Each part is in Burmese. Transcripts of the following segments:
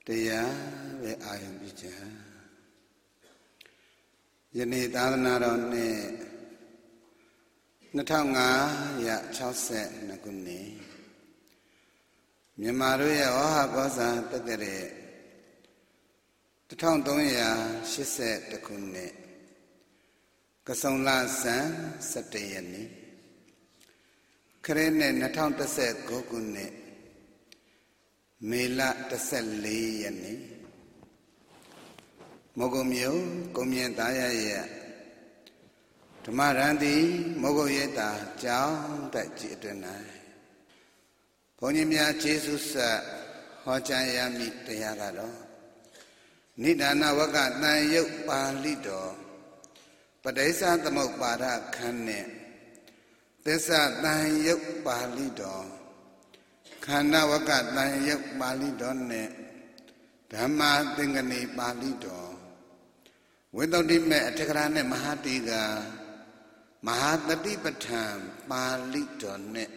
တရားပဲအာရုံပြုကြယနေ့သာသနာတော်နှစ်2562ခုနှစ်မြန်မာတို့ရဲ့ဝါဟကောဇာတက္ကရာ1380ခုနှစ်ကဆုံလဆန်း17ရက်နေ့ခရစ်နှစ်2019ခုနှစ်မေလ14ရက်နေ့မောဂုံမြို့ကုံမြင့်သားရရဲ့ဓမ္မရန်တိမောဂုံရိပ်သာကျောင်းတိုက်ကြီးအတွင်၌ဘုန်းကြီးများကျေးဇူးဆက်ဟောကြားရမည့်တရားကတော့နိဒာနဝကတန်ယုတ်ပါဠိတော်ပဋိစ္စသမုပ္ပါဒခန်းနဲ့သစ္စာတန်ယုတ်ပါဠိတော်ခန္ဓာဝကတန်ယုတ်ပါဠိတော်နဲ့ဓမ္မသင်္ကနီပါဠိတော်ဝိသုဒ္ဓိမေအထက်ကရာနဲ့မဟာတိကမဟာတတိပဋ္ဌာန်ပါဠိတော်နဲ့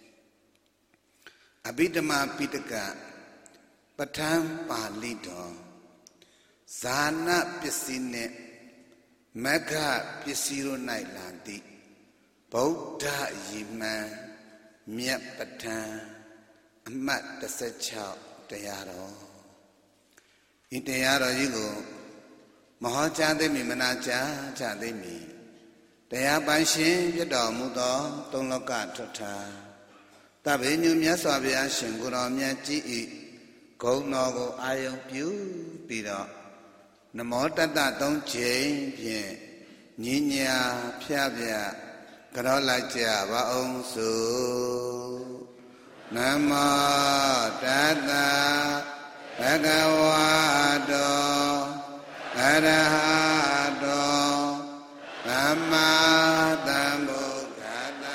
အဘိဓမ္မာပိဋကပဋ္ဌာန်ပါဠိတော်ဇာနာပစ္စည်းနဲ့မဂ္ဂပစ္စည်းတို့၌လာသည့်ဗုဒ္ဓရည်မှန်မြတ်ပဋ္ဌာန်အမှတ်16တရားတော်ဤတရားတော်ကြီးကိုမဟောကြားသိမည်မနာကြားကြသိမည်တရားပိုင်ရှင်ဖြစ်တော်မူသောသုံးလောကထွဋ္ဌာတဗ္ဗညုမြတ်စွာဘုရားရှင်ကိုယ်တော်မြတ်ကြီးဤဂုဏ်တော်ကိုအာယုံပြုပြီးတော့နမောတတ္တသုံးချိန်ဖြင့်ညီညာဖြပြကြောလိုက်ကြပါအောင်စို့နမောတတ္တဘဂဝတောအရဟတောသမ္မာသမ္ဗုဒ္ဓတ္တ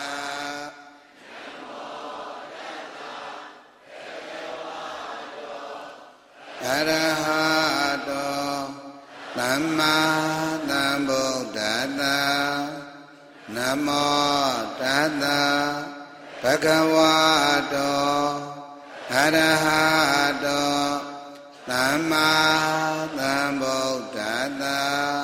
အရဟတောသမ္မာသမ္ဗုဒ္ဓတ္တနမောတတ္တဘဂဝတောအရဟတောသမ္မာသမ္ဗုဒ္ဓတ္တ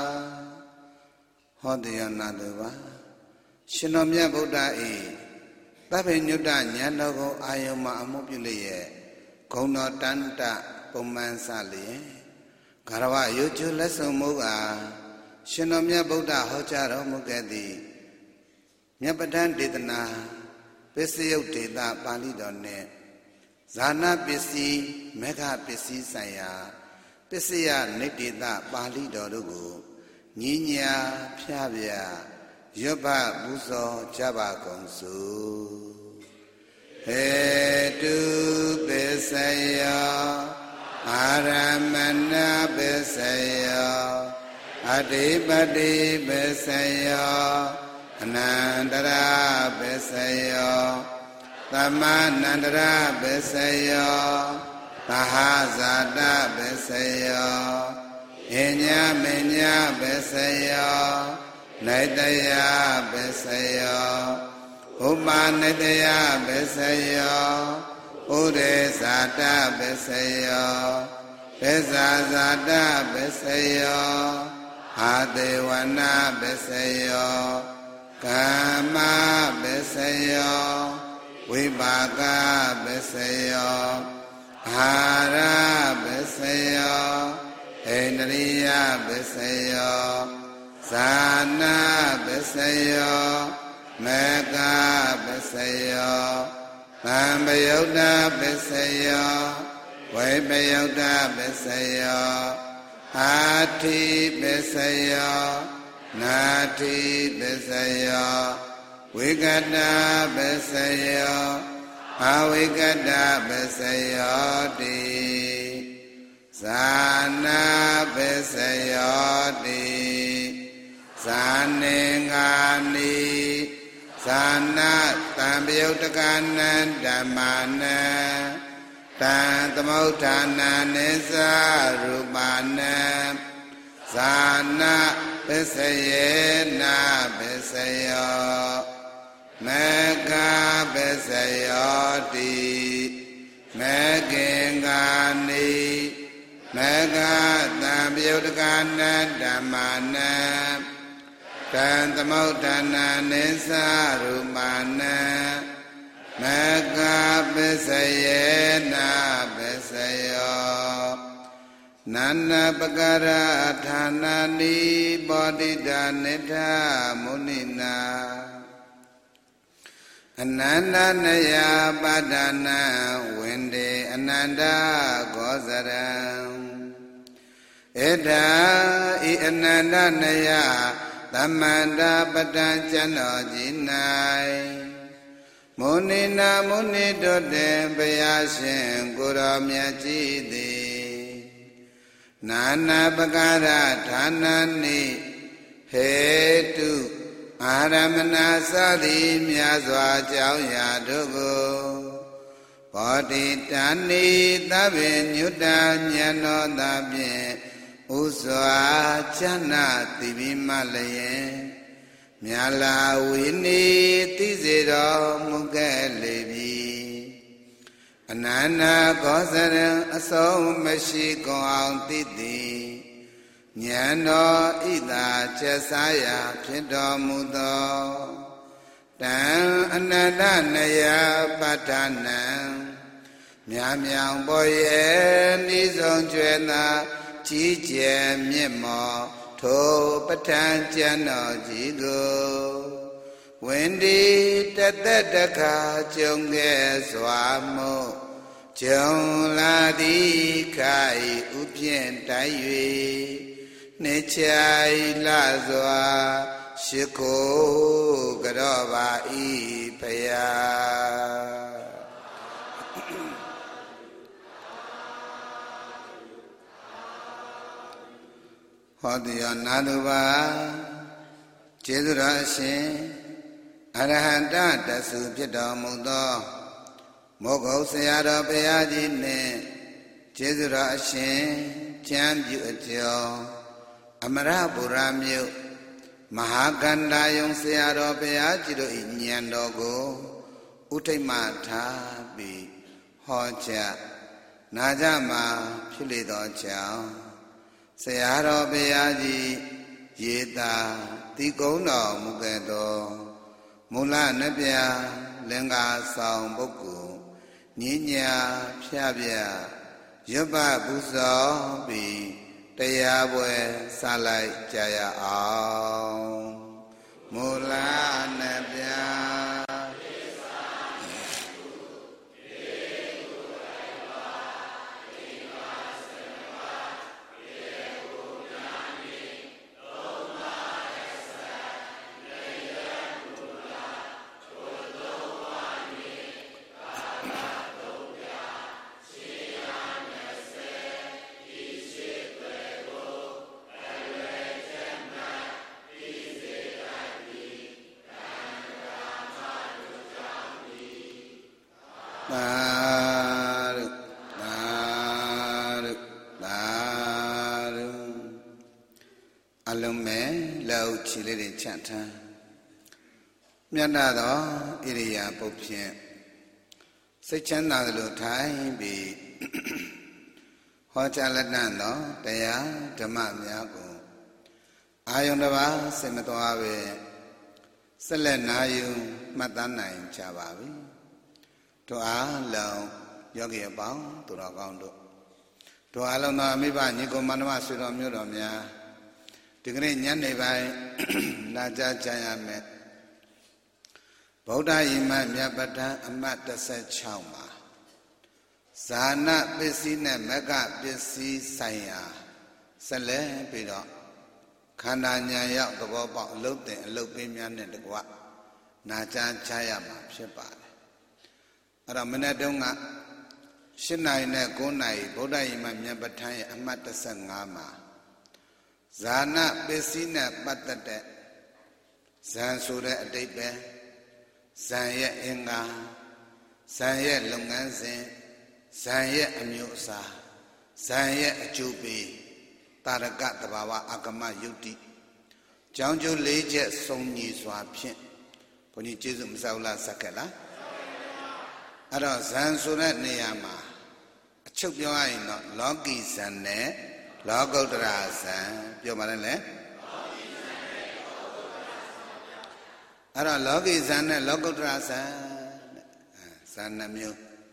ဟောတရားနာလိုပါရှင်တော်မြတ်ဗုဒ္ဓ၏သဗ္ဗညုတဉာဏ်တော်ကိုအာယုံမှာအမှုပြုလျက်ဂုဏ်တော်တန်တပုံမှန်စလျက်ဂရဝယုကျလက်ဆုံမှုအားရှင်တော်မြတ်ဗုဒ္ဓဟောကြားတော်မူခဲ့သည်မြတ်ပဋ္ဌာန်းဒေသနာပစ္စယုတ်ဒေသပါဠိတော်နှင့်ဇာနာပစ္စည်းမေဃပစ္စည်းဆိုင်ရာပစ္စယနိတ္တိတပါဠိတော်တို့ကိုညီညာဖြပြရွတ်ဖပူဇော်ကြပါကုန်စို့ဟေတုပစ္စယောအာရမဏပစ္စယောအတိပတိပစ္စယောအနန္တရပစ္စယောသမနန္တရပစ္စယောသဟဇာတပစ္စယောအညမညပစ္စယောနိတယပစ္စယောဥပနိတယပစ္စယောဥရေဇာတပစ္စယောပစ္ဆာဇာတပစ္စယောအာတေဝနာပစ္စယောကာမပစ္စယောဝိပါကပစ္စယောအာရပစ္စယောဣန္ဒရိယပစ္စယောဇာနာပစ္စယောမေဃပစ္စယောသံပယုတ်တပစ္စယောဝိပယုတ်တပစ္စယောအာတိပစ္စယောနာတိပစ္စယောဝိကတပစ္စယောအဝိကတပစ္စယောတိဇာနာပစ္စယောတိဇာနေငါနိဇာနာတံပယုတ်တကနံဓမ္မာနံတံသမုဋ္ဌာနာနိသရူပါနံဇာနာပစ္စယေနာပစ္စယောမေဃပစ္စယောတိမေခင်္ဂာနိမဂတံပယုတကနာဓမ္မာနံတံသမုဋ္ဌာနာနိသရူမာနံမဂပစ္စယေနာပစ္စယောနန္နပကရဌာနာနိပောတိတာနိဋ္ဌမုနိနာအနန္တနယပါဒနာဝန္တေအနန္တဂောဇရံဧထာဤအနန္တနယသမန္တာပတံကျန်တော်ကြီး၌မုနိနာမုနိတို့တင်ဘုရားရှင်ကိုရောမြတ်ကြီးသည်နာနာပကာရဌာနနိဟေတုအာရမဏသသည်မြတ်စွာကြောင်းရာတို့ကိုဘောဓိတဏိသဗ္ဗညုတဉာဏောသဖြင့်ဥစွာချမ်းသာသိပြီးမှလည်းမြာလာဝိနိသိစေတော်မူခဲ့လေပြီအနန္တကောသရံအဆုံးမရှိကုန်အောင်သိသည်ဉာဏ်တော်ဣသာချက်စားရာဖြစ်တော်မူသောတံအနန္တနယပဋ္ဌာနံမြာမြောင်ပေါ်ရဲ့ဤဆုံးကျွဲသာကြီးကျယ်မြင့်မောထိုပဋ္ဌာန်းကျမ်းတော်ကြီးကိုဝန္ဒီတသက်တခါကြုံခဲ့စွာမို့ကြုံလာသည်ခိုင်ဥဖြင့်တိုက်၍နေချိုင်လာစွာရှိခိုးကြောပါ၏ဖယားဟောတိယနာတုပါကျေးဇူးတော်အရှင်အရဟံတတဆုဖြစ်တော်မူသောမောဂုတ်ဆရာတော်ဘုရားကြီးနှင့်ကျေးဇူးတော်အရှင်ကျမ်းပြုအကျော်အမရပူရမြို့မဟာကန္တာယုံဆရာတော်ဘုရားကြီးတို့၏ဉာဏ်တော်ကိုဥထိတ်မှထားပြီးဟောကြားနာကြမှာဖြစ်လေသောကြောင့်ဆရာတော်ဘုရားကြီးရေတာတိကုံးတော်မူခဲ့သောမူလနတ်ဗျာလင်္ကာဆောင်ပုဂ္ဂိုလ်ညညာဖြပြရွတ်ပပူဇော်ပြီးတရားပွဲစလိုက်ကြရအောင်မူလနတ်ဗျာခြေလေးတွေချန့်ထားမြတ်သောဣရိယာပုတ်ဖြင့်စိတ်ချမ်းသာသလိုထိုင်ပြီးဟောကြားလက်နံသောတရားဓမ္မများကိုအာယုန်တစ်ပါးစိတ်မသွားပဲဆက်လက်နာယူမှတ်သားနိုင်ကြပါပြီတို့အားလုံးယောဂီအပေါင်းသူတော်ကောင်းတို့အားလုံးသောမိဘညီကိုမန္တမဆွေတော်မျိုးတော်များဒီကနေ့ညနေပိုင်းနာကြားကြရမယ်ဗုဒ္ဓယိမမြတ်ပဋ္ဌာန်းအမှတ်16မှာဇာနာပစ္စည်းနဲ့မဂ္ဂပစ္စည်းဆိုင်ရာဆက်လက်ပြီးတော့ခန္ဓာဉာဏ်ရောက်သဘောပေါက်အလုတ်တင်အလုတ်ပေးများနဲ့တကွနာကြားကြရမှာဖြစ်ပါတယ်အဲ့တော့မနေ့တုန်းက7နာရီနဲ့9နာရီဗုဒ္ဓယိမမြတ်ပဋ္ဌာန်းရဲ့အမှတ်15မှာဇာနာပစ္စည်းနဲ့ပတ်သက်တဲ့ဇံဆိုတဲ့အတိတ်ပဲဇံရဲ့အင်္ဂါဇံရဲ့လုပ်ငန်းစဉ်ဇံရဲ့အမျိုးအစားဇံရဲ့အကျိုးပေးတာရကတဘာဝအာဂမယုတ်တိကြောင်းကျိုး၄ချက်စုံညီစွာဖြင့်ဘုန်းကြီးကျေးဇူးမဆောက်လားစက္ကလားအဲ့တော့ဇံဆိုတဲ့နေရာမှာအချုပ်ပြောရရင်တော့လောကီဇံနဲ့လောကုတ္တရာဇံပြောပါနဲ့လေအဲ့တော့လောကီဇံနဲ့လောကုတ္တရာဇံဇံနှမျိုး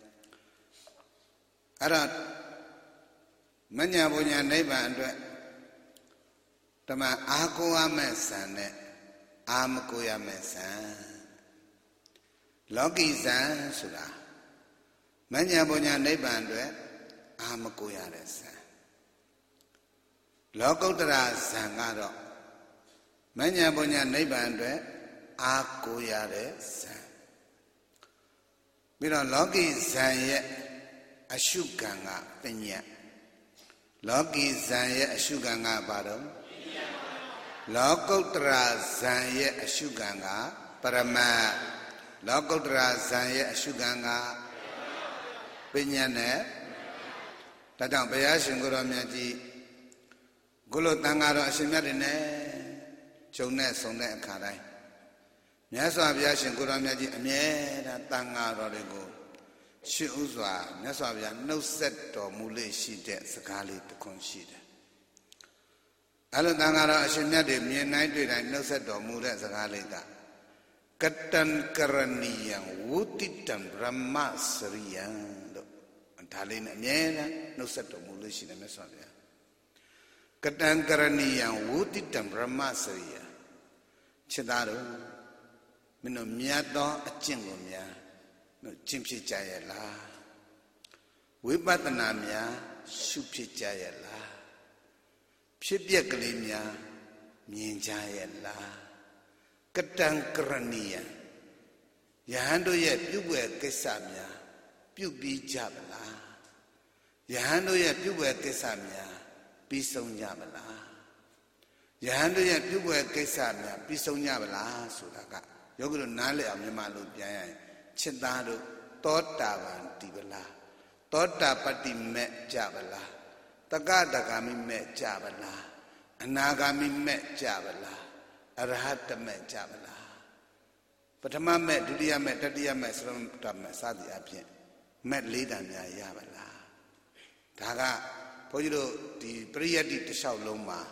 အဲ့တော့မညာပညာနိဗ္ဗာန်အတွက်ဓမ္မအာကိုရမဲ့ဇံနဲ့အာမကိုရမဲ့ဇံလောကီဇံဆိုတာမညာပညာနိဗ္ဗာန်အတွက်အာမကိုရတဲ့ဇံလောကုတ္တရာဇံကတော့မညာပညာနိဗ္ဗာန်အတွက်အာကိုရတဲ့ဇံပြီးတော့လောကီဇံရဲ့အရှုခံကပညာလောကီဇံရဲ့အရှုခံကဘာတော့လောကုတ္တရာဇံရဲ့အရှုခံကပရမတ်လောကုတ္တရာဇံရဲ့အရှုခံကပညာနဲ့ဒါကြောင့်ဘုရားရှင်ကိုယ်တော်မြတ်ကြီးကိုလိုတန်ဃာတော်အရှင်မြတ်တွေနဲ့ဂျုံနဲ့ဆုံတဲ့အခါတိုင်းမြတ်စွာဘုရားရှင်ကိုယ်တော်မြတ်ကြီးအမြဲတမ်းတန်ဃာတော်တွေကိုရှေ့ဥစွာမြတ်စွာဘုရားနှုတ်ဆက်တော်မူလေရှိတဲ့စကားလေးတစ်ခွန်းရှိတယ်အဲ့လိုတန်ဃာတော်အရှင်မြတ်တွေမြင်နိုင်တွေ့တိုင်းနှုတ်ဆက်တော်မူတဲ့စကားလေးကကတံကရဏီယံဝုတိတံဗြဟ္မစရိယံလို့ဒါလေးနဲ့အမြဲတမ်းနှုတ်ဆက်တော်မူလို့ရှိတယ်မြတ်စွာဘုရားကတံကရဏီယံဝုတိတံဗြဟ္မစရိယံခြေသားတို့မင်းတို့မြတ်သောအကျင့်ကိုများတို့ကျင့်ဖြစ်ကြရဲ့လားဝိပဿနာများရှုဖြစ်ကြရဲ့လားဖြစ်ပျက်ကလေးများမြင်ကြရဲ့လားကတံကရဏီယံယဟန်တို့ရဲ့ပြုပွဲကိစ္စများပြုပြီးကြပါလားယဟန်တို့ရဲ့ပြုပွဲကိစ္စများပြီးဆုံးကြပါလားယဟန်တို့ရဲ့ပြုပွဲကိစ္စများပြီးဆုံးကြပါလားဆိုတာကယောဂီတို့နားလည်အောင်မြန်မာလိုပြန်ရရင်จิตသားတို့သောတာပန်တည်ပါလားသောတာပတ္တိမဲ့ကြပါလားတက္ကတဂါမိမဲ့ကြပါလားအနာဂါမိမဲ့ကြပါလားအရဟတမဲ့ကြပါလားပထမမဲ့ဒုတိယမဲ့တတိယမဲ့သရတမဲ့စသည်အဖြစ်မဲ့လေးတန်များရပါလားဒါကဘုန်းကြီးတို့ဒီပရိယတ္တိတစ်လျှောက်လုံးမှာ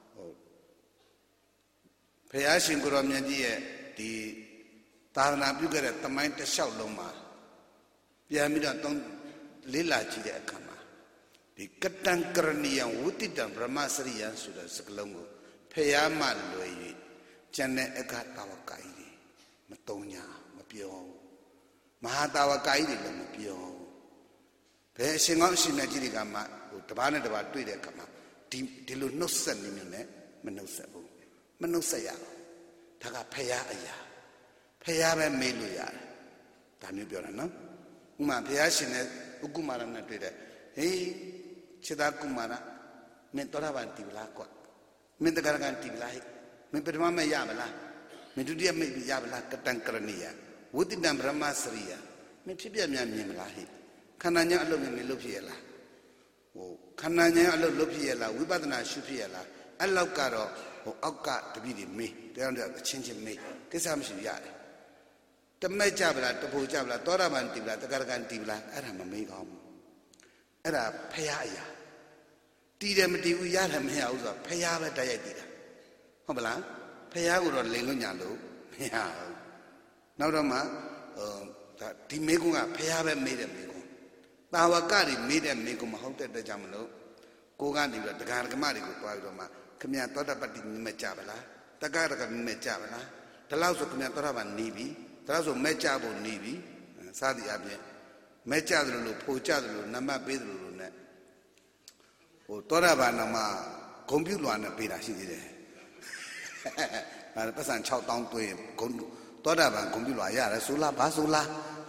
ဘုရားရှင်ကိုယ်တော်မြတ်ကြီးရဲ့ဒီသာသနာပြုခဲ့တဲ့သမိုင်းတစ်လျှောက်လုံးမှာပြန်ပြီးတော့လေးလာကြည့်တဲ့အခါမှာဒီကတံကရဏီယံဝုတိတံဗြဟ္မစရိယံဆိုတဲ့စကားလုံးကိုဖျားမှလွယ်၍ကျန်တဲ့အခါတာဝကကြီးတွေမတုံးညာမပြောမဟာတာဝကကြီးတွေလည်းမပြောဘယ်အရှင်ကောင်းအရှင်မြတ်ကြီးတွေကမှဟိုတပားနဲ့တပားတွေ့တဲ့အခါမှာဒီလိုနှုတ်ဆက်နေမျိုးနဲ့မနှုတ်ဆက်ဘူးမနှုတ်ဆက်ရဘူးဒါကဖျားအရာဖျားပဲမေးလို့ရတယ်ဒါမျိုးပြောတာနော်ဥမာဘုရားရှင်နဲ့ဥက္ကုမာရနဲ့တွေ့တဲ့ဟေးခြေသားကုမာရမင်းတော်ရပါတီဗလားကွာမင်းတက္ကရာကန်တီဗလားဟဲ့မင်းပထမမဲ့ရမလားမင်းဒုတိယမဲ့ရမလားကတံကရဏီယဝုတိတံဗြဟ္မစရိယမင်းဖြစ်ပြများမြင်မလားဟဲ့ခန္ဓာညာအလုပ်နဲ့လုပ်ဖြစ်ရလားဟိုခန္ဓာညာအလုပ်လုပ်ဖြစ်ရလားဝိပဿနာရှုဖြစ်ရလားအဲ့လောက်ကတော့ဟိုအောက်ကတပည့်တွေမေးတရားတော်အချင်းချင်းမေးကိစ္စမရှိရတယ်တမဲ့ကြပါလားတဖို့ကြပါလားသောတာပန်တည်ပါလားတက္ကရာကန်တည်ပါလားအဲ့ဒါမမေးကောင်းဘူးအဲ့ဒါဖျားအရာတည်တယ်မတည်ဘူးရတယ်မရဘူးဆိုတော့ဖျားပဲတိုက်ရိုက်တည်တာဟုတ်ပလားဖျားကိုတော့လိန်လို့ညာလို့မရဘူးနောက်တော့မှဒါဒီမေကုန်းကဖျားပဲမေးတယ်မေကုန်းတာဝကတွေမေးတဲ့မေကုန်းမဟုတ်တဲ့အတွက်ကြောင့်မလို့ကိုကနေပြီးတော့တရားဓမ္မတွေကိုတွားပြီးတော့မှခမရသောတာပတ္တိမြတ်ကြပါလားတက္ကရာကန်မြတ်ကြပါလားဒါလောက်ဆိုခမရသောတာပန်နေပြီဒါဆိုမဲ့ကြဖို့နေပြီစသည်အပြင်မဲ့ကြတယ်လို့ဖိုကြတယ်လို့နံပါတ်ပေးတယ်လို့နဲ့ဟိုသောတာပန်မှာဂုံပြုလွာနဲ့ပေးတာရှိသေးတယ်အဲပတ်စံ6000သွင်းဂုံသောတာပန်ဂုံပြုလွာရတယ်ဆိုလားဘာဆိုလား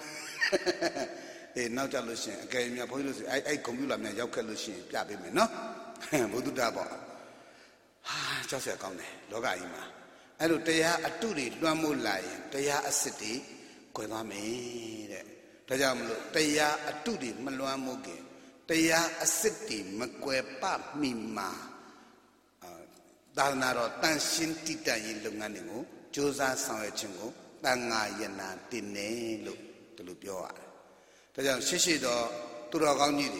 အေးနောက်ကြလို့ရှိရင်အကယ်၍ဘုန်းကြီးတို့ဆိုအဲ့ဂုံပြုလွာများရောက်ခဲ့လို့ရှိရင်ပြပေးမယ်နော်ဘုဒ္ဓတာပေါ့ဟာကြောက်စရာကောင်းတယ်လောကကြီးမှာအဲ့လိုတရားအတုတွေလွှမ်းမိုးလာရင်တရားအစစ်တွေကွယ်သွားမယ်တဲ့ဒါကြောင့်မလို့တရားအတုတွေမလွှမ်းမိုးခင်တရားအစစ်တွေမကွယ်ပမိမှာသာသနာတော်တန်ရှင်းတိတ္တရေးလုပ်ငန်းတွေကိုကြိုးစားဆောင်ရွက်ခြင်းကိုတန်ဃာယနာတင်နေလို့ဒီလိုပြောရတယ်ဒါကြောင့်ရှိရှိတော့သူတော်ကောင်းကြီးတွေက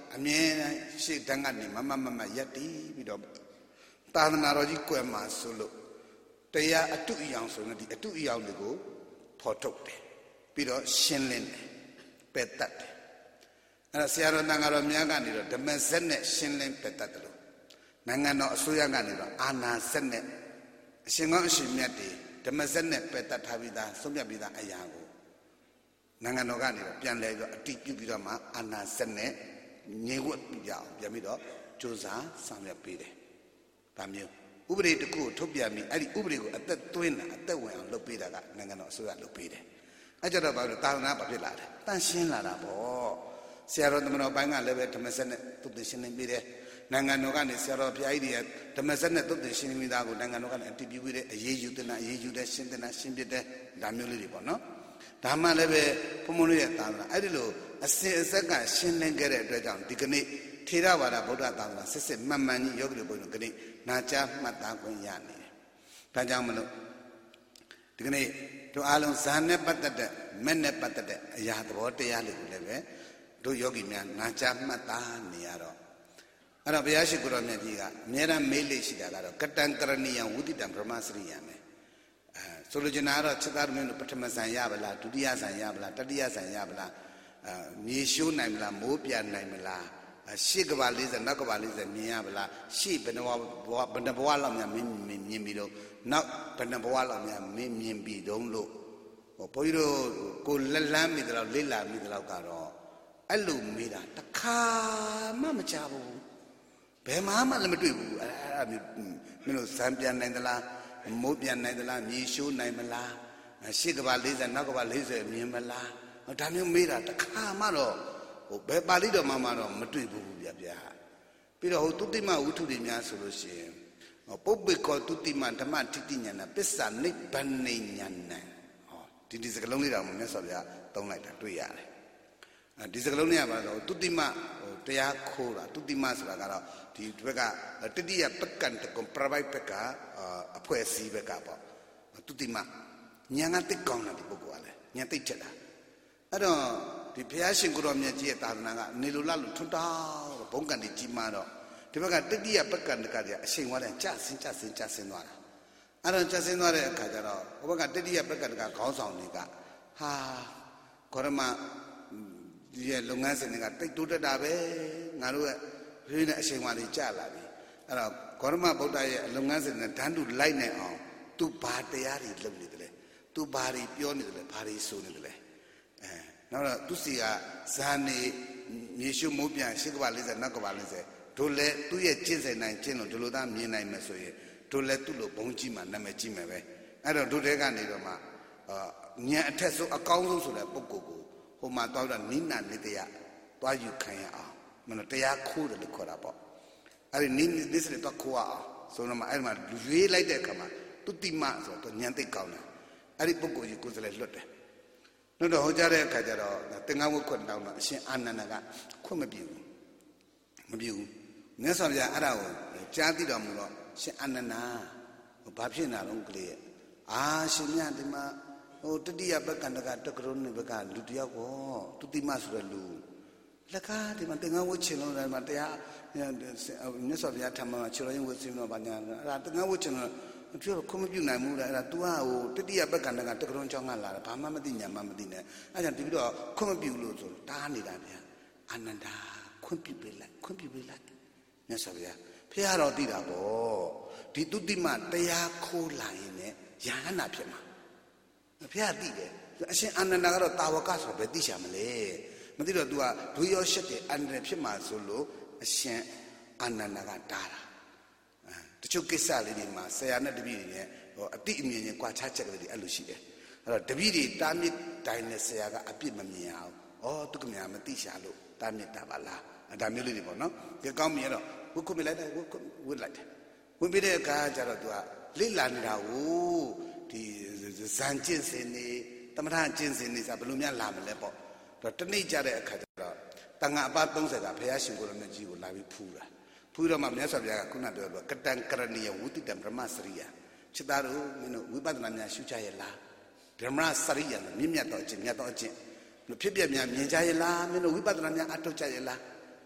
အမြဲရှေ့တန်းကနေမရက်တည်ပြီးတော့သာသနာတော်ကြီးကွယ်မှာဆိုလို့တရားအတုအယောင်ဆိုရင်ဒီအတုအယောင်တွေကိုဖော်ထုတ်တယ်ပြီးတော့ရှင်းလင်းတယ်ပယ်တတ်တယ်အဲ့ဒါဆရာတော်တန်ဃာတော်များကနေတော့ဓမ္မစက်နဲ့ရှင်းလင်းပယ်တတ်တယ်လို့နိုင်ငံတော်အစိုးရကနေတော့အာဏာစက်နဲ့အရှင်ကောင်းအရှင်မြတ်တွေဓမ္မစက်နဲ့ပယ်တတ်ထားပြီးသားဆုံးဖြတ်ပြီးသားအရာကိုနိုင်ငံတော်ကနေတော့ပြန်လဲပြီးတော့အတိပြုပြီးတော့မှအာဏာစက်နဲ့ငြိမ်ဝှက်ပြအောင်ပြန်ပြီးတော့စ조사ဆောင်ရွက်ပေးတယ်ဒါမျိုးဥပဒေတစ်ခုကိုထုတ်ပြန်ပြီးအဲ့ဒီဥပဒေကိုအသက်သွင်းတာအသက်ဝင်အောင်လုပ်ပေးတာကနိုင်ငံတော်အစိုးရလုပ်ပေးတယ်အဲ့ကြတော့ဘာလို့သာသနာဘာဖြစ်လာလဲတန်ရှင်းလာတာပေါ့ဆရာတော်သမတော်ပိုင်းကလည်းပဲဓမ္မစက်နဲ့သုတ်ရှင်းလင်းပေးတယ်နိုင်ငံတော်ကနေဆရာတော်ဘုရားကြီးတွေဓမ္မစက်နဲ့သုတ်ရှင်းလင်းပြီးသားကိုနိုင်ငံတော်ကနေအတည်ပြုပေးတယ်အရေးယူတဲ့အေးယူတဲ့ရှင်းတဲ့ရှင်းပြတဲ့ဒါမျိုးလေးတွေပေါ့နော်ဒါမှလည်းပဲဘုံဘုံတို့ရဲ့သာသနာအဲ့ဒီလိုအစဉ်အဆက်ကရှင်းလင်းခဲ့တဲ့အတွက်ကြောင့်ဒီကနေ့ထေရဝါဒဗုဒ္ဓသာသနာစစ်မှန်မှန်ကြီးယောဂီတို့ဘုန်းကြီးတို့ကနေ့နာကြားမှတ်သားခွင့်ရနေတယ်ဒါကြောင့်မလို့ဒီကနေ့တို့အားလုံးဇာနဲ့ပတ်သက်တဲ့မဲ့နဲ့ပတ်သက်တဲ့အရာသဘောတရားလေးကိုလည်းပဲတို့ယောဂီများနာကြားမှတ်သားနေရတော့အဲ့တော့ဘုရားရှိခိုးတော်မြတ်ကြီးကအများအားမေးလေးရှိတာကတော့ကတံကရဏီယံဝုဒိတံဗြဟ္မစရိယံပဲဆိုလိုချင်တာကတော့ချက်သားတို့ပထမဇန်ရပါလားဒုတိယဇန်ရပါလားတတိယဇန်ရပါလားမြေရှိုးနိုင်မလားမိုးပြနိုင်မလားရှေ့ကဘာ40နောက်ကဘာ40မြင်ရပါလားရှေ့ဘယ်နှဘဝလောက်များမြင်ပြီးတော့နောက်ဘယ်နှဘဝလောက်များမြင်ပြီးတုံးလို့ဘုန်းကြီးတို့ကိုလက်လန်းမိတယ်လို့လိလာမိတယ်လို့ကတော့အဲ့လိုမေးတာတခါမှမကြဘူးဘယ်မှလည်းမတွေ့ဘူးအဲ့ဒါမင်းတို့ဇံပြန်နိုင်သလားမိုးပြန်နိုင်သလားမြေရှိုးနိုင်မလားရှေ့ကဘာ40နောက်ကဘာ40မြင်မလားဒါမျိုးမေးတာတခါမှတော့ဘယ်ပါဠိတော်မှာတော့မတွေ့ဘူးဗျာပြီးတော့သုတိမဝုထုတွေများဆိုလို့ရှိရင်ပုပ္ပေကောသုတိမဓမ္မတိတိညာဏပစ္စာနိဗ္ဗာန်ညာဏဒီစကလုံးလေးတောင်မြတ်စွာဘုရားသုံးလိုက်တာတွေ့ရတယ်ဒီစကလုံးလေးကဘာလို့သုတိမတရားခိုးတာသုတိမဆိုတာကတော့ဒီဘက်ကတတိယပက္ကံတကွန်ပရဝိုက်ဘက်အဖွဲ့အစည်းဘက်ကပေါ့သုတိမညာကတိတ်ကောင်းတာဒီပုဂ္ဂိုလ်ကလည်းညာတိတ်ချက်တာအဲ့တော့ဒီဘုရားရှင်ကိုရောမြတ်ကြီးရဲ့သာသနာကနေလိုလားလို့ထွန်းတောင်းဘုံကံတွေကြီးမားတော့ဒီဘက်ကတတိယပက္ကံတကကအချိန်ဝါတဲ့ကြဆင်းသွားတာအဲ့တော့ကြဆင်းသွားတဲ့အခါကျတော့ဘုဘကတတိယပက္ကံတကခေါင်းဆောင်တွေကဟာခေါရမဒီရဲ့လုပ်ငန်းစဉ်တွေကတိတ်တိုးတက်တာပဲငါတို့ရဲ့ရင်းနဲ့အချိန်ဝါတွေကြာလာပြီအဲ့တော့ခေါရမဗုဒ္ဓရဲ့လုပ်ငန်းစဉ်နဲ့ဓာတ်တူလိုက်နိုင်အောင်သူဘာတရားတွေလုပ်နေတယ်လဲသူဘာတွေပြောနေတယ်လဲဘာတွေဆိုနေတယ်လဲနောက်တော့သူစီကဇာနေမြေရှုမိုးပြန်ရှစ်ကဘာ40နောက်ကဘာ40တို့လည်းသူ့ရဲ့ကျင့်စဉ်နိုင်ကျင့်လို့ဒီလိုသားမြင်နိုင်မယ်ဆိုရင်တို့လည်းသူ့လိုဘုံကြီးမှနာမည်ကြီးမယ်ပဲအဲ့တော့တို့တဲကနေတော့မှဉာဏ်အထက်ဆုံးအကောင်းဆုံးဆိုတဲ့ပုဂ္ဂိုလ်ကိုဟိုမှာတောက်တော့နိနာနိတယသွားယူခံရအောင်မလို့တရားခိုးတယ်လို့ခေါ်တာပေါ့အဲ့ဒီနိစ္စတွေတော့ခိုးအောင်ဆိုတော့မှအဲ့မှာရွေးလိုက်တဲ့အခါမှာသူတိမဆိုတော့ဉာဏ်သိကောင်းတယ်အဲ့ဒီပုဂ္ဂိုလ်ကြီးကိုယ်စလဲလွတ်တယ်လို့တော့ဟောကြားတဲ့အခါကျတော့သင်္ကန်းဝတ်ခွတ်တောင်းတော့အရှင်အာနန္ဒကခွတ်မပြေဘူးမြတ်စွာဘုရားအဲ့ဒါကိုကြားသိတော်မူတော့ရှင်အာနန္ဒဘာဖြစ်နေတာလဲကလေးအာရှင်မြတ်ဒီမှာတတိယပက္ကန္တကတက္ကရုဏိဘကလူတယောက်ကိုသူတိမဆိုတဲ့လူလက်ကားဒီမှာသင်္ကန်းဝတ်ချင်လို့လည်းမတရားမြတ်စွာဘုရားထံမှာခြေတော်ရင်ဝတ်စင်းတော့ဗညာအဲ့ဒါသင်္ကန်းဝတ်ချင်လို့ပြောတော့ခွင့်မပြုနိုင်ဘူးလားအဲ့ဒါ तू ဟိုတတိယပက္ကန္တကတက္ကရုံကျောင်းကလာတာဘာမှမသိညာမှမသိနဲ့အဲ့ဒါတပြီးတော့ခွင့်မပြုလို့ဆိုတားနေတာဗျာအာနန္ဒာခွင့်ပြုပေးလိုက်မြတ်စွာဘုရားဖះတော်သိတာပေါ့ဒီတုတိမတရားခိုးလာရင်လည်းယဟန္တာဖြစ်မှာဖះသိတယ်အရှင်အာနန္ဒာကတော့တာဝကဆိုပဲသိချာမလဲမသိတော့ तू ကဒွေရောရှက်တဲ့အန္တရာယ်ဖြစ်မှာဆိုလို့အရှင်အာနန္ဒာကတားတာတချို့ကိစ္စလေးတွေမှာဆရာနဲ့တပည့်တွေနဲ့အတိအမြင်ချင်းကြွားချချက်ကလေးတွေအဲ့လိုရှိတယ်အဲ့တော့တပည့်တွေတားမြစ်တိုင်းနဲ့ဆရာကအပြစ်မမြင်အောင်သူကမြာမသိရှာလို့တားမြစ်တာပါလားဒါမျိုးလေးတွေပေါ့နော်ဒီကောင်းမြင်တော့ဝတ်ခုပြလိုက်တယ်ဝတ်လိုက်တယ်ဝင်ပြီးတဲ့အခါကျတော့ तू ကလိလာနေတာကိုဒီဇန်ကျင့်စင်နေသမထကျင့်စင်နေဆိုဘယ်လိုများလာမလဲပေါ့တော့တနေ့ကြတဲ့အခါကျတော့တန်ခါအပါ30ကဘုရားရှင်ကိုရမကြီးကိုလာပြီးဖူးတာဖူးတော့မှမြတ်စွာဘုရားကခုနပြောတော့ကတံကရဏီယဝုတိတံဗြဟ္မစရိယချစ်သားတို့မင်းတို့ဝိပဿနာများရှုကြရဲ့လားဗြဟ္မစရိယမြင့်မြတ်တော့အကျင့်မြတ်တော့အကျင့်ဖြစ်ပြများမြင်ကြရဲ့လားမင်းတို့ဝိပဿနာများအထုတ်ကြရဲ့လား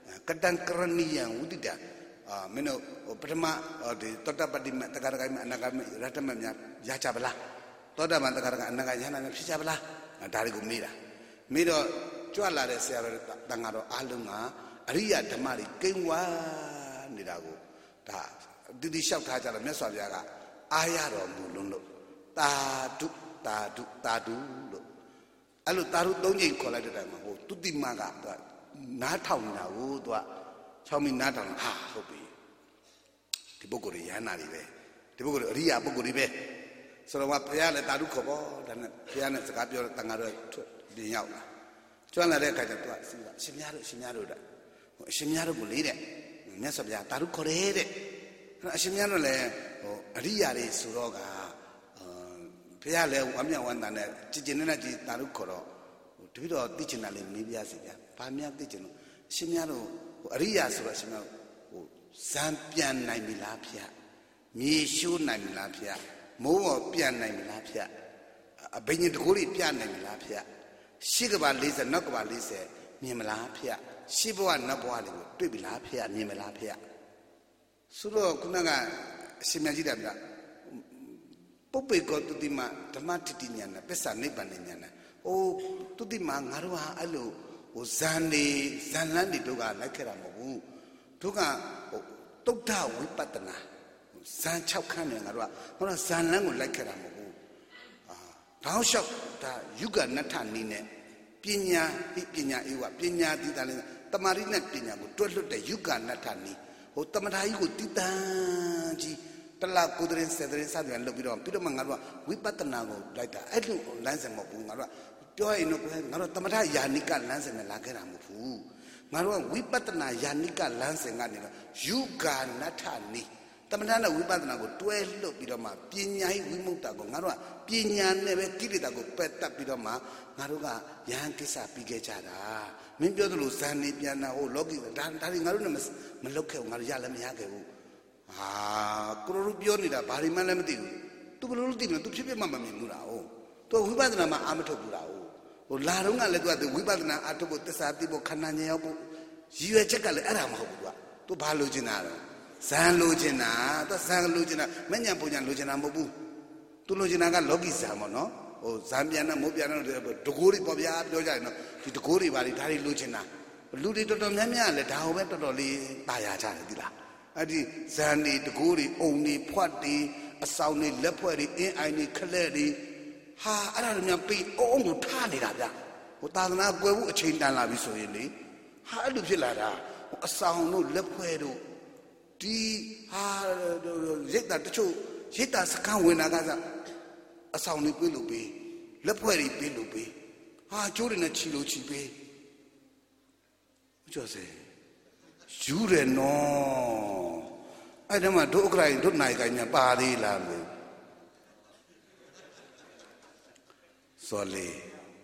Kadang keranian udida meno pertama di toda padi takar kami anak kami rata memnya jaca belah toda man takar anak kami anak jaca belah dari gumira miro jualan resiar tangaro alunga Ariya damari kengwa nidago ta didi shout ha jara myat swa bya ka aya ro mu lun lo tadu loအဲ့လိုတာရု၃ချိန်ခေါ်လိုက်တဲ့တိုင်မှာဟိုတုတိမကနားထောင်နေတာကိုသူက6မိနားထောင်ဟာဟုတ်ပြီဒီပုဂ္ဂိုလ်ရဟန္တာတွေပဲဒီပုဂ္ဂိုလ်အရိယာပုဂ္ဂိုလ်တွေပဲဆိုတော့ဘုရားလည်းတာရုခေါ်ပေါ့ဒါနဲ့ဘုရားနဲ့စကားပြောတဲ့တန်ဃာတော်ပြင်ရောက်လာကျွမ်းလာတဲ့အခါကျတော့သူကအရှင်များတို့အရှင်များတို့ကိုလေးတဲ့မြတ်စွာဘုရားတာရုခေါ်တယ်တဲ့အရှင်များတို့လည်းဟိုအရိယာတွေဆိုတော့ကဘုရားလည်းဝမ်းမြောက်ဝမ်းသာနဲ့ကြည်ကျင်နေတာကြည်တာရုခေါ်တော့တပည့်တော်သိချင်တာလေးမေးပြစီဗျာဘာများသိချင်လို့အရှင်များတို့အရိယာဆိုတော့အရှင်များဟိုဇံပြန်နိုင်ပြီလားဗျာမြေရှိုးနိုင်ပြီလားဗျာမိုးပေါ်ပြန်နိုင်ပြီလားဗျာအဘိညာဉ်တကူလေးပြန်နိုင်ပြီလားဗျာရှေ့ကဘာ40နောက်ကဘာ40မြင်မလားဗျာရှေ့ဘဝနောက်ဘဝလေးကိုတွေ့ပြီလားဗျာမြင်မလားဗျာဆိုတော့ခုနကအရှင်မြတ်ကြီးတာဗျာပုပ္ပေကောတုတိမဓမ္မတိတိညာဏပစ္စာနိဗ္ဗာန်ညာဏဟိုတုတိမငါတို့ဟာအဲ့လိုဟိုဇန်လန်းတွေတို့ကလိုက်ခဲ့တာမဟုတ်ဘူးတို့ကဟိုတုဒ္ဓဝိပဿနာဇန်6ခန်းနဲ့ငါတို့ကဇန်လန်းကိုလိုက်ခဲ့တာမဟုတ်ဘူးတောင်းလျှောက်ဒါယုဂနတ္ထနီးနဲ့ပညာဧဝပညာတိတာလည်းတမာရိနဲ့ပညာကိုတွဲလွတ်တဲ့ယုဂနတ္ထနီးဟိုတမထာကြီးကိုတိတန်ကြီးတလကုဒရင်စေဒရင်စသည်လုပ်ပြီးတော့မှငါတို့ကဝိပဿနာကိုလိုက်တာအဲ့လိုလမ်းစဉ်မဟုတ်ဘူးငါတို့ကပြောရင်တော့ငါတို့သမထယာနိကလမ်းစဉ်နဲ့လာခဲ့တာမဟုတ်ဘူးငါတို့ကဝိပဿနာယာနိကလမ်းစဉ်ကနေတော့ယုဂနတ္ထနီသမထနဲ့ဝိပဿနာကိုတွဲလွတ်ပြီးတော့မှပညာဟိဝိမုတ္တကိုငါတို့ကပညာနဲ့ပဲကိလေသာကိုပယ်တတ်ပြီးတော့မှငါတို့ကယဟန်ကိစ္စပြီးခဲ့ကြတာမင်းပြောသလိုဇန်နေပြန်တာဟိုလောကီဒါတွေငါတို့နဲ့မလုတ်ခဲ့ဘူးငါတို့ရလည်းမရခဲ့ဘူးဟာကိုလိုပြောနေတာဘာတွေမှလည်းမသိဘူးသူဘယ်လိုလုပ်သိလဲသူဖြစ်ဖြစ်မှမမြင်ဘူးလားဟုတ်သူဝိပဿနာမှာအာမထုတ်ဘူးလားဟုတ်ဟိုလာတော့ကလည်းသူကဝိပဿနာအာထုတ်ဖို့သစ္စာသိဖို့ခန္ဓာဉာဏ်ရောက်ဖို့ရည်ရွယ်ချက်ကလည်းအဲ့ဒါမဟုတ်ဘူးသူဘာလိုချင်တာလဲဇန်လိုချင်တာသူဇန်လိုချင်တာမဉ္ဇဉ်ပုံညာလိုချင်တာမဟုတ်ဘူးသူလိုချင်တာကလောကီဇန်ပေါ့နော်ဟိုဇန်ပြန်နဲ့မိုးပြန်နဲ့တကိုးတွေပေါ့ဗျာပြောကြရင်တော့ဒီတကိုးတွေဘာတွေဒါတွေလိုချင်တာလူတွေတော်တော်များများလည်းဒါဟိုပဲတော်တော်လေးတာယာကြတယ်ဒီလားအဲ့ဒီဇန်တွေတကိုးတွေအုံတွေဖွက်တွေအဆောင်တွေလက်ဖွဲ့တွေအင်းအိုင်တွေခလက်တွေဟာအဲ့ဒါတွေများပြီးအုံကိုထားနေတာဗျဟိုသာသနာကွယ်ဖို့အချိန်တန်လာပြီဆိုရင်လေဟာအဲ့လိုဖြစ်လာတာအဆောင်တို့လက်ဖွဲ့တို့ဒီဟာရိတ်တာတချို့ရိတ်တာစကန်းဝင်တာကစားအဆောင်တွေပြေးလို့ပေးလက်ဖွဲ့တွေပြေးလို့ပေးဟာကျိုးတွေနဲ့ချီလို့ချီပေးကျော်စေယူရနော်အဲ့ဒါမှဒုက္ခရိုင်းဒုနိုင်ကိုင်းညာပါသေးလားလို့စောလေ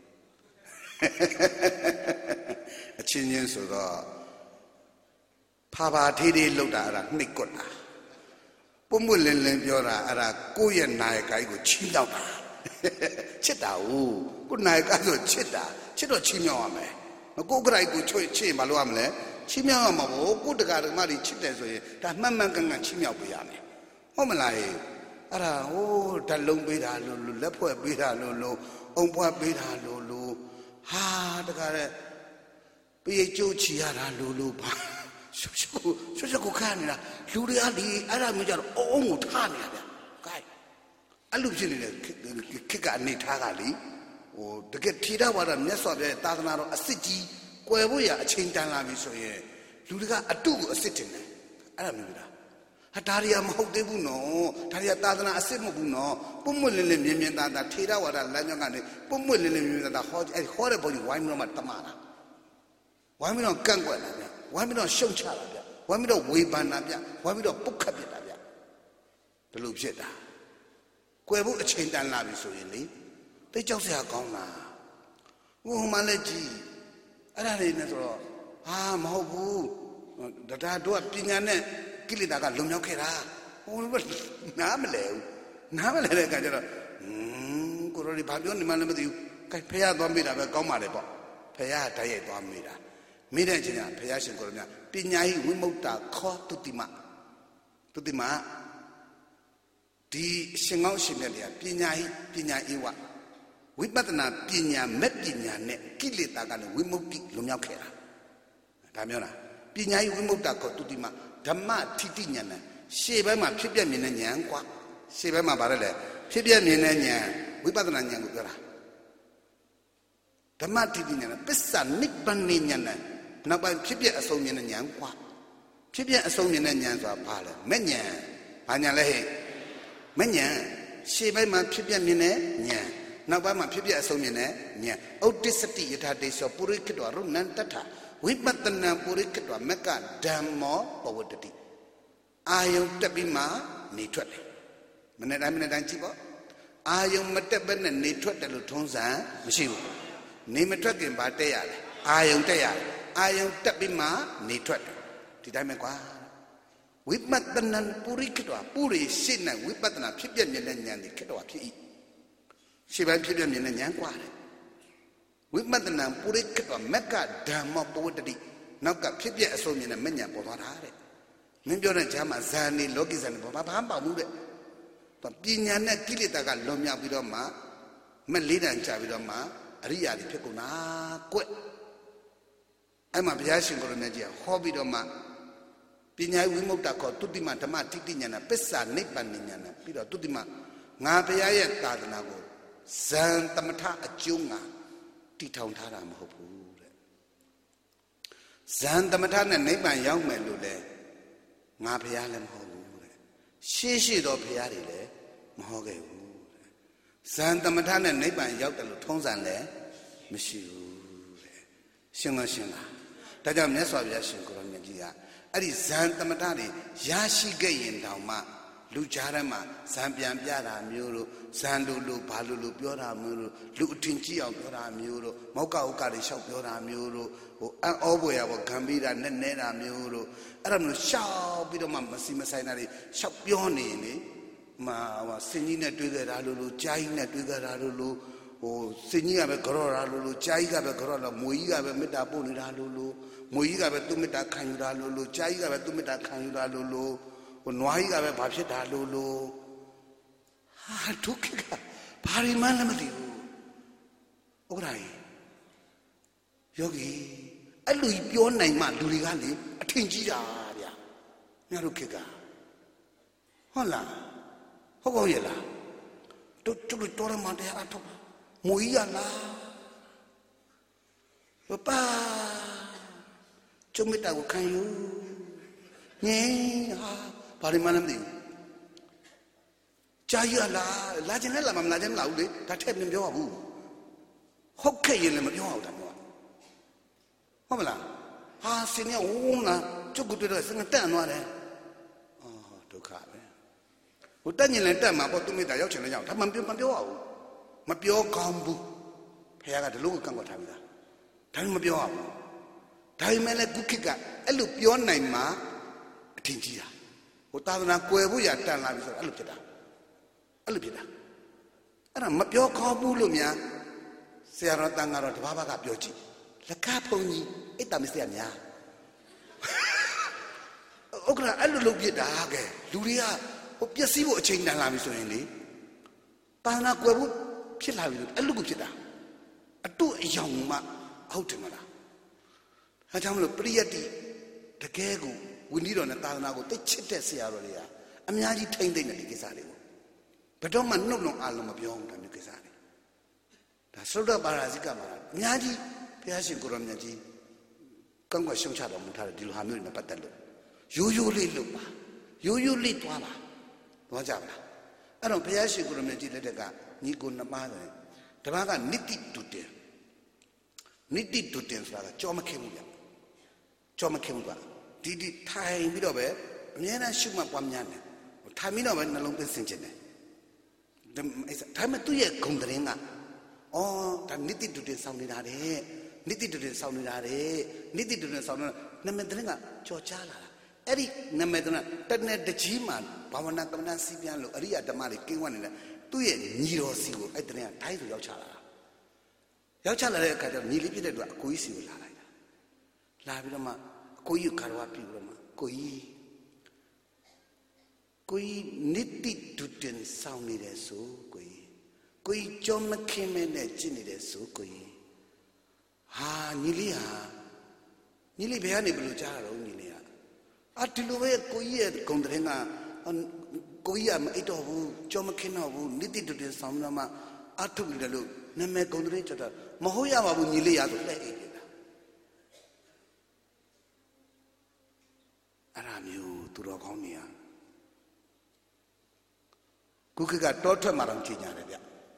အချင်းချင်းဆိုတော့ဖာထေးသေးလောက်တာအဲ့ဒါနှိတ်ကွတ်တာပွတ်ပွတ်လင်းလင်းပြောတာအဲ့ဒါကိုယ့်ရဲ့နိုင်ကိုင်းကိုချီးလောက်တာချစ်တာဟုတ်ကိုယ်နိုင်ကဆိုချစ်တာချစ်တော့ချီးမြောက်ရမယ်ကိုယ်ကြိုက်ကိုချစ်မလို့ရမလဲချီးမြောက်ရမှာပေါ့ကိုယ်တကာဓမ္မတွေချစ်တယ်ဆိုရင်ဒါမှန်မှန်ကန်ကန်ချီးမြောက်ပေးရမယ်ဟုတ်မလားဟဲ့အဲ့ဒါဟိုးဓာတ်လုံးပေးတာလို့လက်ဖွဲ့ပေးတာလို့အုံဖွက်ပေးတာလို့ဟာတကာတဲ့ပြေကျိုးချီရတာလို့ပါရှုပ်ကိုခါနေတာလူတွေကဒီအဲ့ဒါမျိုးကြတော့အုံကိုထားနေတာဗျကဲအဲ့လိုဖြစ်နေတဲ့ခက်ကနေထားတာလေဟိုတကယ်ထီတာဝါဒမြတ်စွာဘုရားသာသနာတော်အစ်စ်ကြီးကွယ်ဖို့ရအချိန်တန်လာပြီဆိုရင်လူတွေကအတုကိုအစ်စ်တင်တယ်အဲ့ဒါမျိုးလားဟာဒါရီယာမဟုတ်သေးဘူးနော်ဒါရီယာသာသနာအစ်စ်မဟုတ်ဘူးနော်ပုံမွင့်လင်းလင်းမြင်မြင်သာသာထီတာဝါဒလမ်းကြောင်းကနေပုံမွင့်လင်းလင်းမြင်မြင်သာသာဟောအဲ့ဟောတဲ့ဘုန်းကြီးဝိုင်းပြီးတော့မှတမတာဝိုင်းပြီးတော့ကန့်ကွက်လာဗျဝိုင်းပြီးတော့ရှုံချလာဗျဝိုင်းပြီးတော့ဝေဖန်လာဗျဝိုင်းပြီးတော့ပုတ်ခတ်ပြတာဗျဘယ်လိုဖြစ်တာကွယ်ဖို့အချိန်တန်လာပြီဆိုရင်လေတိတ်ကြောက်စရာကောင်းလားဟိုမှလည်းကြည့်အဲ့ဒါလေးနဲ့ဆိုတော့ဟာမဟုတ်ဘူးဒါတို့ကပညာနဲ့ကိလေသာကလွန်မြောက်ခဲ့တာဟိုနားမလဲဘူးနားမလဲတဲ့အခါကျတော့ကိုရိုဒီဘာပြောနေမှလည်းမသိဘူးခိုင်ဖះသွားမိတာပဲကောင်းပါလေပေါ့ဖះဓာတ်ရိုက်သွားမိတာမိတဲ့ချင်းကဘုရားရှင်ကိုယ်တော်မြတ်ပညာဟိဝိမုတ္တခောတုတိမဒီရှင်ကောင်းရှင်မြတ်တွေကပညာဟိပညာဧဝဝိပဿနာပညာမဲ့ပညာနဲ့ကိလေသာကလည်းဝိမု ക്തി လွန်မြောက်ခဲ့တာဒါမျိုးလားပညာဟိဝိမုတ္တခောတုတိမဓမ္မထိတိဉာဏ်ရှေ့ဘက်မှာဖြစ်ပြမြင်တဲ့ဉာဏ်ကွာရှေ့ဘက်မှာဗါတယ်လေဖြစ်ပြမြင်တဲ့ဉာဏ်ဝိပဿနာဉာဏ်ကိုပြောတာဓမ္မထိတိဉာဏ်ပစ္စနိဗ္ဗာန်ဉာဏ်နောက်ပိုင်းဖြစ်ပြအဆုံးမြင်တဲ့ဉာဏ်ကွာဖြစ်ပြအဆုံးမြင်တဲ့ဉာဏ်ဆိုတာဘာလဲမဲ့ဉာဏ်ဘာဉာဏ်လဲဟဲ့မဲ့ဉာဏ်ရှေ့ဘက်မှာဖြစ်ပြမြင်တဲ့ဉာဏ်နောက်ပိုင်းမှာဖြစ်ပြအဆုံးမြင်တဲ့ဉာဏ်ဩတ္တစတိယထာတေသောပုရိက္ခတောရုဏံတထဝိပဿနာပုရိက္ခတောမကဓမ္မောပဝတ္တိအာယုံတက်ပြီးမှနေထွက်တယ်မနေ့တိုင်းကြည့်ပေါ့အာယုံမတက်ဘဲနဲ့နေထွက်တယ်လို့ထုံးစံမရှိဘူးနေမထွက်ခင်ဘာတက်ရလဲအာယုံတက်ရတယ်အာယုံတက်ပြီးမှနေထွက်တယ်ဒီတိုင်းပဲကွာဝိပဿနာပုရိက္ခတောပုရိရှိနဲ့ဝိပဿနာဖြစ်ပြမြင်တဲ့ဉာဏ်ဒီခက်တော့ဖြစ်၏ရှေ့ပိုင်းဖြစ်ပြမြင်တဲ့ဉာဏ်ကွာတယ်ဝိပဿနာပုရိက္ခတောမကဓမ္မောပဝတ္တိနောက်ကဖြစ်ပြအဆုံးမြင်တဲ့မဉဏ်ပေါ်သွားတာတဲ့မင်းပြောတဲ့ဈာမဇာနေလောကိဇာနေဘာမှမပေါ့ဘူးတဲ့ပညာနဲ့ကိလေသာကလွန်မြောက်ပြီးတော့မှမလေးတန်ချပြီးတော့မှအရိယာတွေဖြစ်ကုန်တာကွအဲ့မှာဘုရားရှင်ကိုယ်တော်မြတ်ကြီးဟောပြီးတော့မှပညာဝိမုတ္တခောတုတိမဓမ္မထိတိဉာဏ်ပစ္စနိဗ္ဗာန်ဉာဏ်ပြီးတော့တုတိမငါဘုရားရဲ့သာသနာကိုဇံသမထအကျိုးငါတည်ထောင်ထားတာမဟုတ်ဘူးတဲ့ဇံသမထနဲ့နိဗ္ဗာန်ရောက်မယ်လို့လဲငါဘုရားလည်းမဟုတ်ဘူးတဲ့ရှေ့တော့ဘုရားတွေလည်းမဟုတ်ခဲ့ဘူးတဲ့ဇံသမထနဲ့နိဗ္ဗာန်ရောက်တယ်လို့ထုံးစံလည်းမရှိဘူးတဲ့ရှင်းလားဒါကြောင့်မြတ်စွာဘုရားရှင်ကိုရောမြတ်ကြီးကအဲ့ဒီဇံသမထတွေရရှိခဲ့ရင်တောင်မှလူကြားထဲမှာဇံပြန်ပြတာမျိုးတို့ဇံလို့ဘာလို့ပြောတာမျိုးတို့လူအထင်ကြီးအောင်ပြောတာမျိုးတို့မောက်ကဥက္ကတွေလျှောက်ပြောတာမျိုးတို့ဟိုအောဘွယ်ရပေါ့ဂံပြီးတာနဲ့နဲတာမျိုးတို့အဲ့ဒါမျိုးရှောက်ပြီးတော့မှမစီမဆိုင်တာတွေလျှောက်ပြောနေရင်လေမှာစင်ကြီးနဲ့တွေ့ကြတာလို့ကြားကြီးနဲ့တွေ့ကြတာလို့ဟိုစင်ကြီးကပဲကြော့တာလို့ကြားကြီးကပဲကြော့တာမွေကြီးကပဲမေတ္တာပို့နေတာလို့မွေကြီးကပဲသူ့မေတ္တာခံယူတာလို့ကြားကြီးကပဲသူ့မေတ္တာခံယူတာလို့ဟိုနွားကြီးကပဲဘာဖြစ်တာလို့ဟာဒုက္ခကဘာရီမှလည်းမသိဘူးဥက္ကရာကြီးယောဂီအဲ့လိုပြောနိုင်မှလူတွေကလေအထင်ကြီးတာဗျာညတို့ခေတ်ကဟုတ်လားဟုတ်ကောရဲ့လားတို့တော်ရမတရားအထောက်မွေးရလားပါကျုံမတာကိုခံယူငင်းဟာဘာလို့မှလည်းမသိဘူးကြာရလားလာခြင်းနဲ့လာမလာခြင်းမလာဘူးလေဒါထည့်မပြောဘူးဟုတ်ခဲ့ရင်လည်းမပြောအောင်တာမျိုးဟုတ်မလားဟာစင်ရဝုန်းလားကျုပ်တို့တော့စင်တက်သွားတယ်အော်ဒုက္ခပဲဟိုတက်ညင်လည်းတက်မှာပေါ့သူမိသားရောက်ချင်လည်းရောက်ဒါမှမပြောအောင်မပြောကောင်းဘူးဖခင်ကဒီလိုကန့်ကွက်ထားပြီလားဒါမှမပြောအောင်ဒါပေမဲ့လည်းကုခိကအဲ့လိုပြောနိုင်မှအထင်ကြီးတာဟိုသာသနာကွယ်ဖို့ရတန်လာပြီဆိုတော့အဲ့လိုဖြစ်တာအဲ့ဒါမပြောကောင်းဘူးလို့များဆရာတော်တန်ကတော့တဘာဘာကပြောကြည့်လက်ကားဖုန်ကြီးအိတ်တမစရများဥက္ကရာအဲ့လိုလုပ်ပြတာကဲလူတွေကဟိုပျက်စီးဖို့အချိန်တန်လာပြီဆိုရင်လေသာသနာကွယ်ဖို့ဖြစ်လာပြီလို့အဲ့လိုကိုဖြစ်တာအတုအယောင်မှဟုတ်တယ်မလားအဲကြောင့်မလို့ပရိယတ္တိတကယ်ကိုဝိနည်းတော်နဲ့သာသနာကိုတိတ်ချစ်တဲ့ဆရာတော်တွေကအများကြီးထိမ့်သိမ့်တဲ့ဒီကိစ္စတွေကိုဘယ်တော့မှနှုတ်လုံးအားလုံးမပြောဘူးဒါမျိုးကိစ္စတွေဒါသုဒ္ဓပါရာဇိကမှာအများကြီးဘုရားရှင်ကိုရောမြတ်ကြီးကန့်ကွက်ရှုံချတော်မူထားတဲ့ဒီလိုဟာမျိုးတွေနဲ့ပတ်သက်လို့ရိုးရိုးလေးလုပ်ပါရိုးရိုးလေးသွားပါသွားကြပါလားအဲ့တော့ဘုရားရှင်ကိုရောမြတ်ကြီးလက်ထက်ကညီကိုနှစ်ပါးတယ်တပါးကနိတိတုတင်ဆိုတာကကြောမခင်ဘူးဗျကြောမခင်ဘူးကဒီထိုင်ပြီးတော့ပဲအများနဲ့ရှုမှတ်ပွားများတယ်ထိုင်ပြီးတော့ပဲနှလုံးသွင်းဆင်ခြင်တယ်ဒါမှသူ့ရဲ့ဂုဏ်သတင်းကအော်ဒါနိတိတုတင်ဆောင်နေတာတဲ့နိတိတုတင်ဆောင်နေတာနာမည်သတင်းကကြော်ကြားလာတာအဲ့ဒီနာမည်သတင်းတနေ့တကြီးမှာဘာဝနာကမ္မနာစီးပြန်လို့အရိယဓမ္မတွေကင်းဝနေတယ်သူ့ရဲ့ညီတော်စီကိုအဲ့သတင်းကတိုင်းဆိုရောက်ချလာတဲ့အခါကျတော့ညီလေးဖြစ်တဲ့အတွက်အကိုကြီးစီကိုလာလိုက်တာလာပြီးတော့မှကိုကြီးကာရဝပြုတော့မှကိုကြီးနိတိဒုတင်ဆောင်နေတယ်ဆိုကိုကြီးကြောမခင်းမဲနဲ့ကျင့်နေတယ်ဆိုကိုကြီးဟာညီလေးဘယ်ကနေဘယ်လိုကြားရတော့ညီလေးဒီလိုပဲကိုကြီးရဲ့ဂုံတဲ့ကကိုကြီးကမအိတ်တော့ဘူးကြောမခင်းတော့ဘူးနိတိဒုတင်ဆောင်တော့မှအထုနေတယ်လို့နာမည်ဂုံတဲ့ကြတော့မဟုတ်ရပါဘူးညီလေးရဆိုလက်အိတ်တယ်အဲ့ဒါမျိုးသူတော်ကောင်းနေရခုခေတ်ကတောထွက်မှာတော့ချိန်ရတယ်ဗျ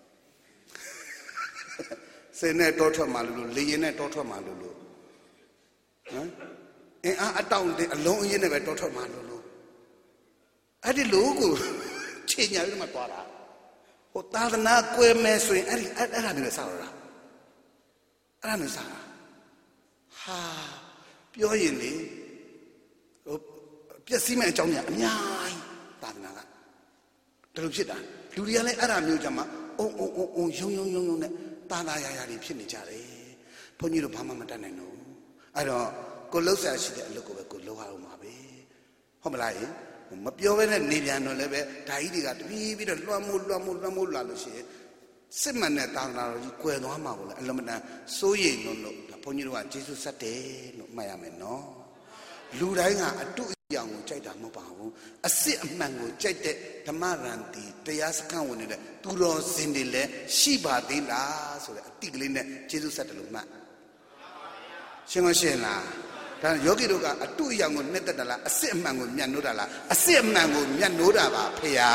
စင်နဲ့တောထွက်မှာလို့လေရင်နဲ့တောထွက်မှာလို့ဟမ်အင်းအတောင်အလုံးအင်းနဲ့ပဲတောထွက်မှာလို့အဲ့ဒီလိုကိုချိန်ညာပြီးမှသွားတာဟိုသာသနာကွယ်မယ်ဆိုရင်အဲ့ဒါမျိုးစားရတာအဲ့ဒါမျိုးစားတာဟာပြောရင်လေဟိုပျက်စီးမဲ့အကြောင်းကြီးအများကြီးသာသနာကဒါလိုဖြစ်တာလူတွေကလည်းအဲ့ဒါမျိုးကြမှာအုံယုံနဲ့တာတာရာတွေဖြစ်နေကြတယ်ဘုန်းကြီးတို့ဘာမှမတတ်နိုင်တော့အဲ့တော့ကိုလှုပ်ရှားရှိတဲ့အလုပ်ကိုပဲကိုလှုပ်ရအောင်ပါပဲဟုတ်မလားမပြောဘဲနဲ့နေပြန်တော့လည်းပဲဓာကြီးတွေကတပြေးပြီးတော့လွှမ်းမိုးလာလို့ရှိရင်စစ်မှန်တဲ့တာသနာတော်ကြီးကွယ်သွားမှာကိုလည်းအလွန်မတန်စိုးရိမ်လို့ဘုန်းကြီးတို့ကကျေးဇူးဆက်တယ်လို့မှတ်ရမယ်နော်လူတိုင်းကအတုအယောင်ကိုကြိုက်တာမဟုတ်ပါဘူးအစစ်အမှန်ကိုကြိုက်တဲ့ဓမ္မရန်တီတရားစခန်းဝင်နေတဲ့သူတော်စင်တွေလည်းရှိပါသေးလားဆိုတဲ့အတိကလေးနဲ့ကျေးဇူးဆက်တယ်လို့မှတ်ရှင်းလားဒါယောဂီတို့ကအတုအယောင်ကိုနှစ်သက်တာလားအစစ်အမှန်ကိုမြတ်နိုးတာလားအစစ်အမှန်ကိုမြတ်နိုးတာပါဖေဟာ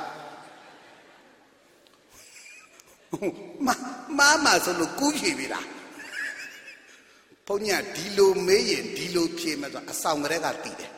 မဆိုလို့ကူးဖြေပြီလားဘုန်းကြီးဒီလိုမေးရင်ဒီလိုဖြေမှဆိုအဆောင်ကလေးကတည်တယ်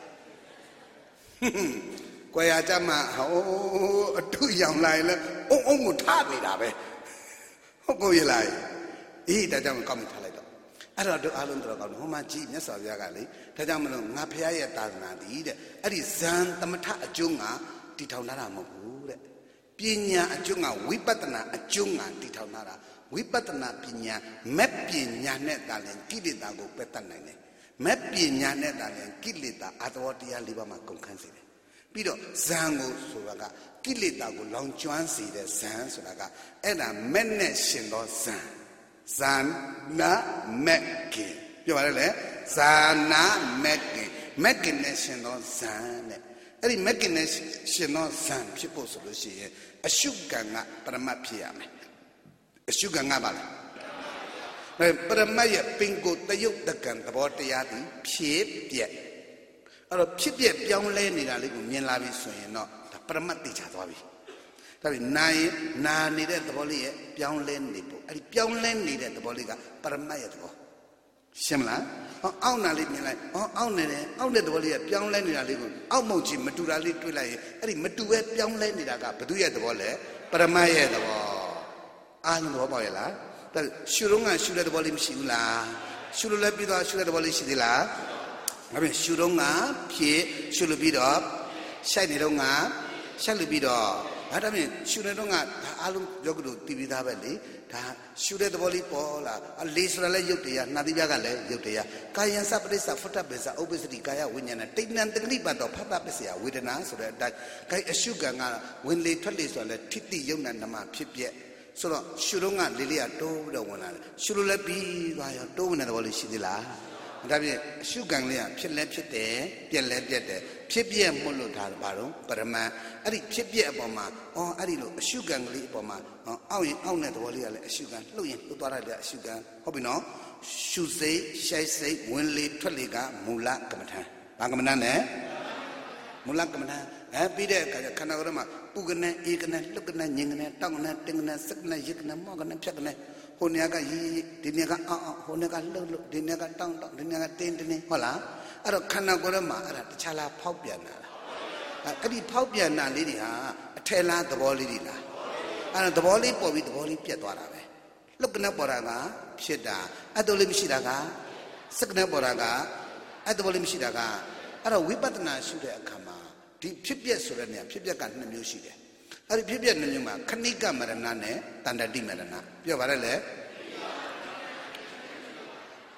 ကွယ်ရကြမှာဟိုအတုရောင်လိုက်လဲအုံကိုထားနေတာပဲဟုတ်ကိုရလားအေးဒါကြောင့်ကောင်းပြီထားလိုက်တော့အဲ့တော့တို့အားလုံးတော်ကောင်းတယ်ဟိုမှာကြည်မြတ်စွာဘုရားကလေဒါကြောင့်မလို့ငါဖះရဲ့သာသနာတည်တဲ့အဲ့ဒီဇန်သမထအကျုံးကတည်ထောင်လာတာမဟုတ်ဘူးတဲ့ပညာအကျုံးကဝိပဿနာအကျုံးကတည်ထောင်လာတာဝိပဿနာပညာမဲ့ပညာနဲ့တာလည်းကိလေသာကိုပယ်တတ်နိုင်တယ်မဲ့ပညာနဲ့တာလည်းကိလေသာအတ္တဝတရား၄ပါးမှာကုန်ခန်းစေတယ်ပြီးတော့ဇံကိုဆိုတာကကိလေသာကိုလောင်ကျွမ်းစေတဲ့ဇံဆိုတာကအဲ့ဒါမဲ့နဲ့ရှင်သောဇံဇာနာမက်ကင်ပြောပါလေဇာနာမက်ကင်နဲ့ရှင်သောဇံနဲ့အဲ့ဒီမက်ကင်နဲ့ရှင်သောဇံဖြစ်ဖို့ဆိုလို့ရှိရင်အရှုကံကပရမတ်ဖြစ်ရမယ်အရှုကံကပါလားပရမတ်ရဲ့ပင်ကိုတယုတ်တကံသဘောတရားသည်ဖြစ်ပြက်အဲ့တော့ဖြစ်ပြက်ပြောင်းလဲနေတာလေးကိုမြင်လာပြီဆိုရင်တော့ဒါပရမတ်သိချသွားပြီဒါပြီနာနေတဲ့သဘောလေးရဲ့ပြောင်းလဲနေဖို့အဲ့ဒီပြောင်းလဲနေတဲ့သဘောလေးကပရမတ်ရဲ့သဘောရှင်းမလားအောက်နာလေးမြင်လိုက်အောက်နေတယ်အောက်တဲ့သဘောလေးကပြောင်းလဲနေတာလေးကိုအောက်မုတ်ချီမတူတာလေးတွေ့လိုက်ရင်အဲ့ဒီမတူပဲပြောင်းလဲနေတာကဘု து ရဲ့သဘောလဲပရမတ်ရဲ့သဘောအားလုံးသဘောပေါက်ရဲ့လားဒါရှုတော့ကရှုတဲ့သဘောလေးမရှိဘူးလားရှုလို့လည်းပြီးတော့ရှုတဲ့သဘောလေးရှိသေးလားဒါပြင်ရှုတော့ကဖြစ်ရှုလို့ပြီးတော့ရှိုက်နေတော့ကရှိုက်လို့ပြီးတော့ဒါပြင်ရှုနေတော့ကဒါအားလုံးယောဂတို့တည်ပြီးသားပဲလေဒါရှုတဲ့သဘောလေးပေါ်လာလေဆိုတာလည်းယုတ်တရားနှာသီးပြားကလည်းယုတ်တရားကာယံစပရိစ္ဆဖုတ္တပစ္ဆဥပ္ပစ္စတိကာယဝိညာဏတိဏ္ဍတတိပတ်တော်ဖတ်တပစ္စယဝေဒနာဆိုတဲ့အတိုင်းခိုင်အရှုကံကဝင်လေထွက်လေဆိုတာလည်းထိတိယုံနာနမဖြစ်ပြက်ဆိုတော့ရှုတော့ကလေးလေးကတိုးပြီးတော့ဝင်လာတယ်ရှုလို့လည်းပြီးသွားရောတိုးဝင်တဲ့သဘောလေးရှိသေးလားဒါဖြင့်အရှုကံလေးကဖြစ်လဲဖြစ်တယ်ပြက်လဲပြက်တယ်ဖြစ်ပြက်မှုလို့ဒါဘာတော့ပရမတ်အဲ့ဒီဖြစ်ပြက်အပေါ်မှာအဲ့ဒီလိုအရှုကံကလေးအပေါ်မှာအောက်ရင်အောက်တဲ့သဘောလေးကလည်းအရှုကံလှုပ်ရင်လှုပ်သွားတဲ့အရှုကံဟုတ်ပြီနော်ရှုစိတ်ရှိုက်စိတ်ဝင်လေထွက်လေကမူလကမ္မဋ္ဌာန်းဘာကမ္မဋ္ဌာန်းလဲမူလကမ္မဋ္ဌာန်းပြီးတဲ့အခါကျခန္ဓာကိုယ်မှာပုကနဲ့ဧကနဲ့လှုပ်ကနဲ့ညင်ကနဲ့တောက်နဲ့တင်းကနဲ့စက်နဲ့ရစ်ကနဲ့မောကနဲ့ဖြတ်ကနဲ့ဟိုနေရာကရီဒီနေရာကဟိုနေရာကလှုပ်ဒီနေရာကတောင်းဒီနေရာကတင်းဟုတ်လားအဲ့တော့ခန္ဓာကိုယ်မှာအဲ့ဒါတခြားလားဖောက်ပြန်တာလားအဲ့ဒီဖောက်ပြန်တာလေးတွေဟာအထယ်လားသဘောလေးတွေလားအဲ့ဒါသဘောလေးပေါ်ပြီးသဘောလေးပြတ်သွားတာပဲလှုပ်ကနဲ့ပေါ်တာကဖြစ်တာအဲ့တော်လေးမရှိတာကစက်နဲ့ပေါ်တာကအဲ့သဘောလေးမရှိတာကအဲ့တော့ဝိပဿနာရှုတဲ့အခါမှာဒီဖြစ်ပြက်ဆိုတဲ့နေရာဖြစ်ပြက်က2မျိုးရှိတယ်အဲ့ဒီဖြစ်ပြက်2မျိုးမှာခဏိကမရဏနဲ့တန္တတိမရဏပြောပါရလေ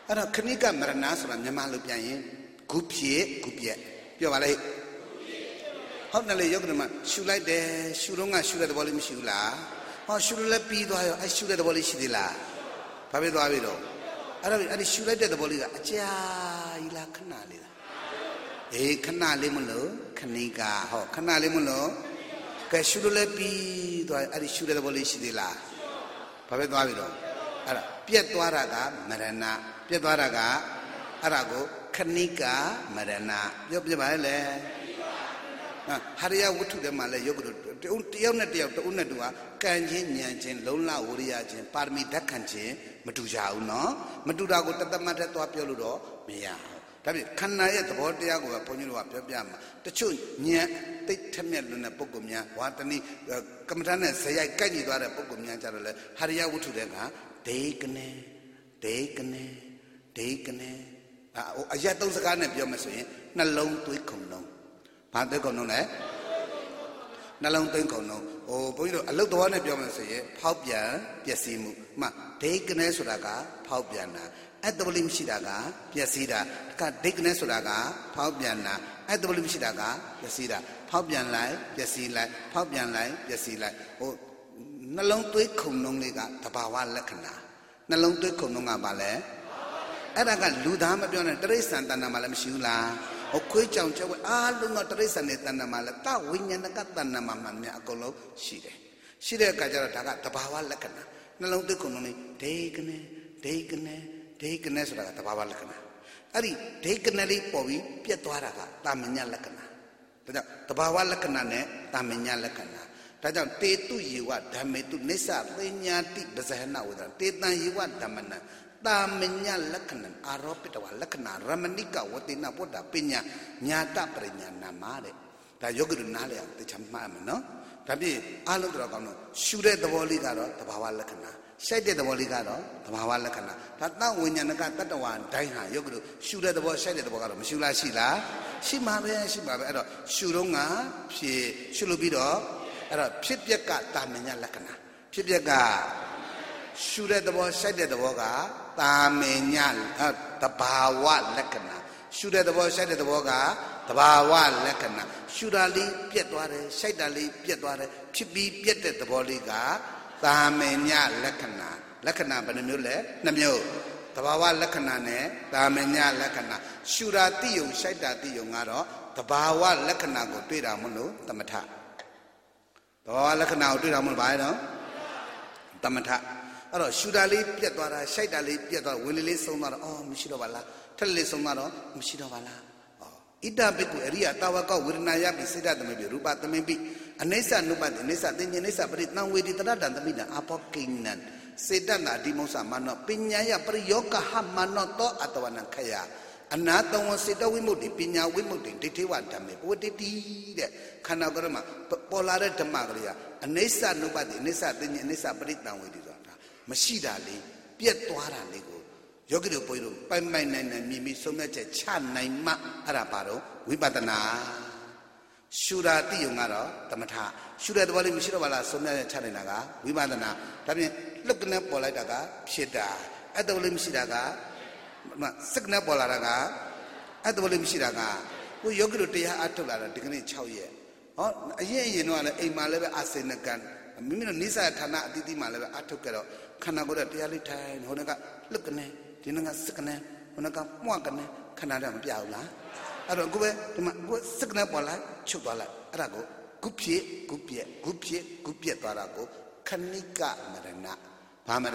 အဲ့တော့ခဏိကမရဏဆိုတာမြန်မာလိုပြန်ရင်ဂုဖြစ်ဂုပြက်ပြောပါလေဟုတ်တယ်လေယောဂဓမ္မရှူလိုက်တယ်ရှူတော့ကရှူတဲ့သဘောလေးမရှိဘူးလားဟောရှူလို့လည်းပြီးသွားရောအဲ့ရှူတဲ့သဘောလေးရှိသေးလားဘာဖြစ်သွားပြီတော့အဲ့ဒီရှူလိုက်တဲ့သဘောလေးကအကြာကြီးလားခဏလေးလားအေးခဏလေးမလို့ခဏိကဟောခဏလေးမလို့ကဲရှူလို့လည်းပြီးသွားအဲ့ဒီရှူတဲ့သဘောလေးရှိသေးလားဘာဖြစ်သွားပြီတော့အဲ့ဒါပြက်သွားတာကမရဏပြက်သွားတာကအဲ့ဒါကိုခဏိကမရဏပြောပြပါလေဟာရယဝတ္ထုထဲမှာလည်းယောဂတို့တယောက်နဲ့တယောက်တဦးနဲ့တူဟာကံချင်းဉာဏ်ချင်းလုံလဝရိယချင်းပါရမီဓာတ်ခံချင်းမတူကြဘူးနော်မတူတာကိုတသမတ်ထဲသွားပြောလို့တော့မရဘူးဒါဖြင့်ခန္ဓာရဲ့သဘောတရားကိုပဲဘုန်းကြီးတို့ကပြောပြမှာတချို့ဉာဏ်သိထက်မြက်လွန်းတဲ့ပုဂ္ဂိုလ်များဝါတနည်းကမ္မထာနဲ့ဇယိုက်ကိုက်ညီသွားတဲ့ပုဂ္ဂိုလ်များကြတော့လေဟာရယဝတ္ထုတွေကဒေကနေဒေကနေဒေကနေအရသုံးစကားနဲ့ပြောမယ်ဆိုရင်နှလုံးသွေးခုန်လုံးဘာသွေးခုန်လုံးလဲနှလုံးသွေးခုန်လုံးဘုန်းကြီးတို့အလုတ်တော်နဲ့ပြောမယ်ဆိုရင်ဖောက်ပြန်ပျက်စီးမှုဒေကနေဆိုတာကဖောက်ပြန်တာအဲ့တပလိမရှိတာကပျက်စီးတာကဒေကနေဆိုတာကဖောက်ပြန်တာအဲ့တပလိမရှိတာကပျက်စီးတာဖောက်ပြန်လိုက်ပျက်စီးလိုက်ဖောက်ပြန်လိုက်ပျက်စီးလိုက်နှလုံးသွေးခုန်လုံးလေးကသဘာဝလက္ခဏာနှလုံးသွေးခုန်လုံးကဘာလဲအဲ့ဒါကလူသားမပြောနဲ့တရိစ္ဆာန်တဏ္ဍာမှာလည်းမရှိဘူးလားခွေးကြောင်ကျဲဝဲအားလုံးတော့တရိစ္ဆာန်နဲ့တဏ္ဍာမှာလည်းတဝိညာဏကတဏ္ဍာမှာမှများအကုန်လုံးရှိတယ်ရှိတဲ့အခါကျတော့ဒါကသဘာဝလက္ခဏာနှလုံးသွေးခုန်လုံးလေးဒေကနေဒေကနေဒေကနေဆိုတာကသဘာဝလက္ခဏာအဲ့ဒီဒေကနေလေးပေါ်ပြီးပြတ်သွားတာကတာမညလက္ခဏာဒါကြောင့်သဘာဝလက္ခဏာနဲ့တာမညလက္ခဏာဒါကြောင့်တေတုယေဝဓမ္မေတုနိစ္စပညာတိပဇဟနဝဒတေတံယေဝဓမ္မနတာမညလက္ခဏာအာရောပိတဝလက္ခဏာရမဏိကဝတိနာပုဒ္ဒပညာညာတပရိညာနာမတဲ့ဒါယောဂိတို့နားလည်အောင်တခြားမှားမယ်နော်ဒါပြည့်အားလုံးတော်ကောင်းတော့ရှူတဲ့သဘောလေးကတော့သဘာဝလက္ခဏာရှိုက်တဲ့သဘောလေးကတော့သဘာဝလက္ခဏာဒါတဝိညာဏကတတ္တဝါတိုင်းဟာယောဂိတို့ရှူတဲ့သဘောရှိုက်တဲ့သဘောကတော့မရှူလားရှိလားရှိမှာပဲရှိမှာပဲအဲ့တော့ရှူတော့ကဖြည့်ရှူလို့ပြီးတော့အဲ့တော့ဖြစ်ပျက်ကတာမညလက္ခဏာဖြစ်ပျက်ကရှူတဲ့သဘောရှိုက်တဲ့သဘောကတာမညသဘာဝလက္ခဏာရှူတဲ့သဘောရှိုက်တဲ့သဘောကသဘာဝလက္ခဏာရှူတာလေးပြက်သွားတယ်ရှိုက်တာလေးပြက်သွားတယ်ဖြစ်ပြီးပြက်တဲ့သဘောလေးကတာမညလက္ခဏာလက္ခဏာဘယ်နှမျိုးလဲ2မျိုးသဘာဝလက္ခဏာနဲ့တာမညလက္ခဏာရှူတာတိယုံရှိုက်တာတိယုံကတော့သဘာဝလက္ခဏာကိုတွေ့တာမလို့သမထသဘာဝလက္ခဏာကိုတွေ့တာမလို့ဘာလဲတော့သမထအဲ့တော့ရှူတာလေးပြက်သွားတာရှိုက်တာလေးပြက်သွားဝင်လေးဆုံးသွားတော့အော်မရှိတော့ပါလားထက်လေးဆုံးသွားတော့မရှိတော့ပါလားဣတပိကုအရိယတာဝကဝေဒနာယပိစေတသမေပိရူပသမေပိအနိစ္စနုပတိအနိစ္စသင်္ညနိစ္စပရိတံဝေဒီတရတံသမိတံအဘောကိဏံစေတနာဒီမုံ္ဆမနောပညာယပရိယောကဟမနောတောအတဝနခယအနာတဝစေတဝိမု ക്തി ပညာဝိမု ക്തി ဒိဋ္ဌိဝဓမ္မေပဝတ္တိတဲ့ခန္ဓာကိုယ်မှာပေါ်လာတဲ့ဓမ္မကလေးကအနိစ္စနုပတိအနိစ္စသင်္ညအနိစ္စပရိတံဝေဒီဆိုတာမရှိတာလေးပြက်သွားတာလေးကိုယောဂီတို့ဘုန်းကြီးတို့ပိုင်ပိုင်နိုင်နိုင်မြင်ပြီးဆုံးဖြတ်ချက်ချနိုင်မှအဲ့ဒါဘာတော့ဝိပဿနာရှူတာတိယုံကတော့သမထရှူတဲ့သဘောလေးမရှိတော့ပါလားဆုံးဖြတ်ချက်ချနိုင်တာကဝိပဿနာဒါပြင်လှုပ်ကနေပေါ်လိုက်တာကဖြစ်တာအဲ့သဘောလေးမရှိတာကစက်ကနေပေါ်လာတာကအဲ့သဘောလေးမရှိတာကကိုယောဂီတို့တရားအထုတ်လာတာဒီကနေ့6ရက်ဟောအရင်တော့လည်းအိမ်မှာလည်းပဲအာစေနကံမိမိတို့နိစ္စဌာနအတိတိမှာလည်းပဲအထုတ်ကြတော့ခန္ဓာကိုယ်ကတရားလေးထိုင်ဟိုကလှုပ်ကနေဒီနေ့ကစက်ကနေဟိုကမှွက်ကနေခန္ဓာတော့မပြဘူးလားအဲ့တော့ကိုပဲဒီမှာကိုစက်ကနေပေါ်လိုက်ချုပ်သွားလိုက်အဲ့ဒါကိုကုဖြစ်ကုပြက်ကုဖြစ်ကုပြက်သွားတာကိုခဏိကမရဏဘာမရဏ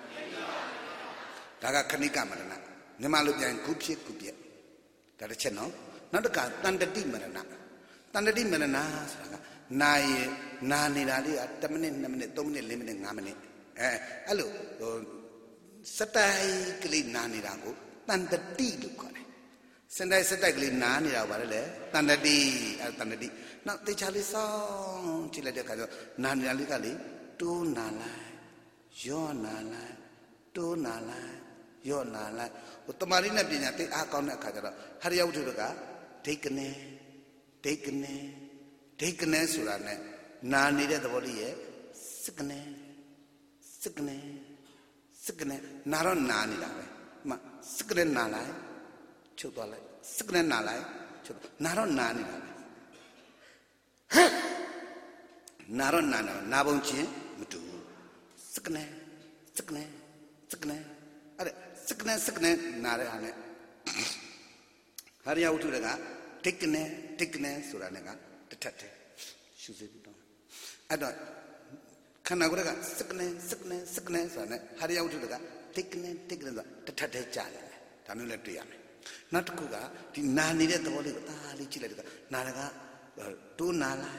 ဒါကခဏိကမရဏမြန်မာလိုပြန်ကုဖြစ်ကုပြက်ဒါတစ်ချက်နော်နောက်တစ်ခါတန်တတိမရဏတန်တတိမရဏဆိုတာကနာရင်နာနေတာလေးက1မိနစ်2မိနစ်3မိနစ်4မိနစ်5မိနစ်အဲ့လိုစတိုက်ကလေးနာနေတာကိုတန်တတိလို့ခေါ်တယ်စတိုက်ကလေးနာနေတာကိုဗါလဲတန်တတိအဲ့တန်တတိနောက်တေချာလေးစောင်းကြည့်လိုက်တဲ့အခါကျတော့နာနေတာလေးကလေတိုးနာလိုက်ယောနာလိုက်တိုးနာလိုက်ယောနာလိုက်ဟိုတမာရီနဲ့ပညာသိအားကောင်းတဲ့အခါကျတော့ဟရိယဝတ္ထုကဒိဋ္ဌကနေဒိဋ္ဌကနေဒိဋ္ဌကနေဆိုတာနဲ့နာနေတဲ့သဘောလေးရဲ့စကနေစကနေစကနေနာတော့နာနေတာပဲ mà sức lên nà lại chụp to lại sức lên nà lại chụp nà đó nà này nà đó nà bông chiến một chủ sức lên अरे सकने नारे आने हरिया उठू लगा टिकने सुराने का टट्टे शुसे बिटो अदो खाना को लगा सकने सुराने हरिया उठू लगा टिकने टट्टे चाले तामिल लेते यामे नाटकुगा ती नानी रे तो बोले ताली चिले का नारगा तो नाला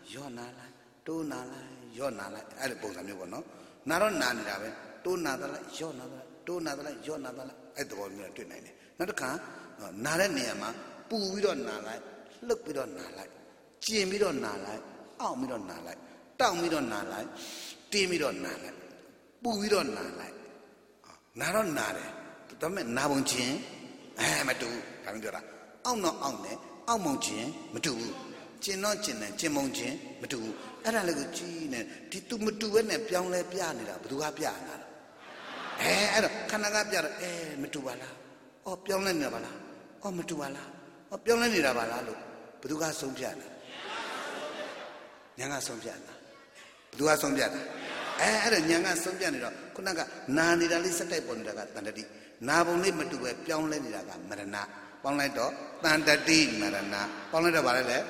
यो नाला अरे बोल सामने बोलो नारो नानी रावे तो नादला यो नादला ऐ तो बोल मेरा ट्रेन नहीं ना तो कहाँ नारे नियम पूरी नाला लुक भी नाला चीम भी नाला आउ भी नाला टाउन भी नाला टीम भी नाला पूरी नाला नारो नारे तो तमें नाबुंची मैं तो कहीं जरा आउ ने आउ मुंची मैं तो चिन्नो मैं तो अरे लोग चीने ती तू मुट्टू ने प्याऊले प्यार नहीं रहा बुधुआ प्यार ना अरे खाना का प्यार मुट्टू वाला ओ प्याऊले नहीं वाला ओ मुट्टू वाला ओ प्याऊले नहीं रहा वाला लो बुधुआ सोम्पिया ना न्यागा सोम्पिया ना बुधुआ सोम्पिया ना अरे न्यागा सोम्पिया नहीं रहा कुना का नानी डाली सटे पौन रहा तंदरी नाबोंले मुट्टू है प्याऊले नहीं रहा मरना पौने तो तंदरी मरना पौने तो बारे ले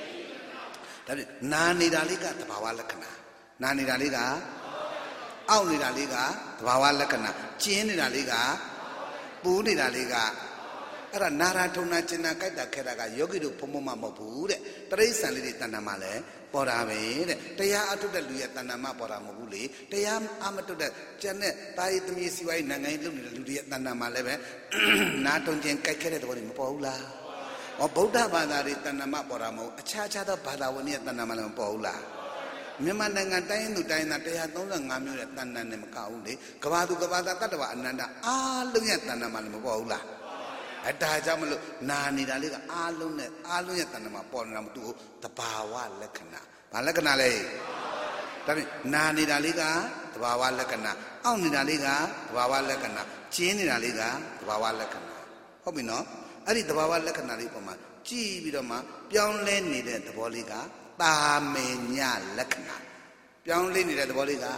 तभी नानी डाली का तबावा लखना नानी डाली का आउ नी डाली का तबावा लखना चीन डाली का पूरी डाली का अरे नारा ठुना चिन्ना कई दखेरा का योगी रूप मुमा मबूरे तरी संली तना माले पौरावे रे तया अटुटे लुया तना मा पौरा मबूले तया आमटुटे चने ताई तुमी सिवाई नंगाई लुया तना माले बे नाटुन चें कई खेरे तो बोली मपौला और बौद्ध बादारी तना मा पौरा मो अच्छा तो बादा वनी तना माले मपौला मेमा नंगा टाइम ना तया तो नंगामी रे तना ने मकाउले गवादा तटवा अनंदा आलुया तना माले मपौला अड्डा जामलो नानी डाली का आलू या तन्नमा पौना मत तू तबावा लखना ले तभी नानी डाली का तबावा लखना आउ नी डाली का तबावा लखना चीन डाली का तबावा लखना हो भी नो अरे तबावा लखना ली पमा ची भी तो माँ प्याउले नी दे तबोली का तामेन्या लखना प्याउले नी दे तबोली का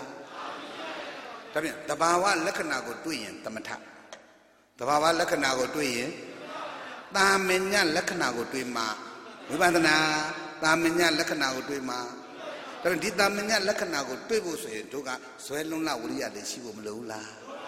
तभी तबावा लखना को तुयें तमठा तबावा लखना को टुई तामिन्या लखना को टुई माँ विवादना तामिन्या लखना को टुई माँ तभी दी तामिन्या लखना को टुई वो सोये तो का सोये लुंगला उरिया ले सी वो मलौला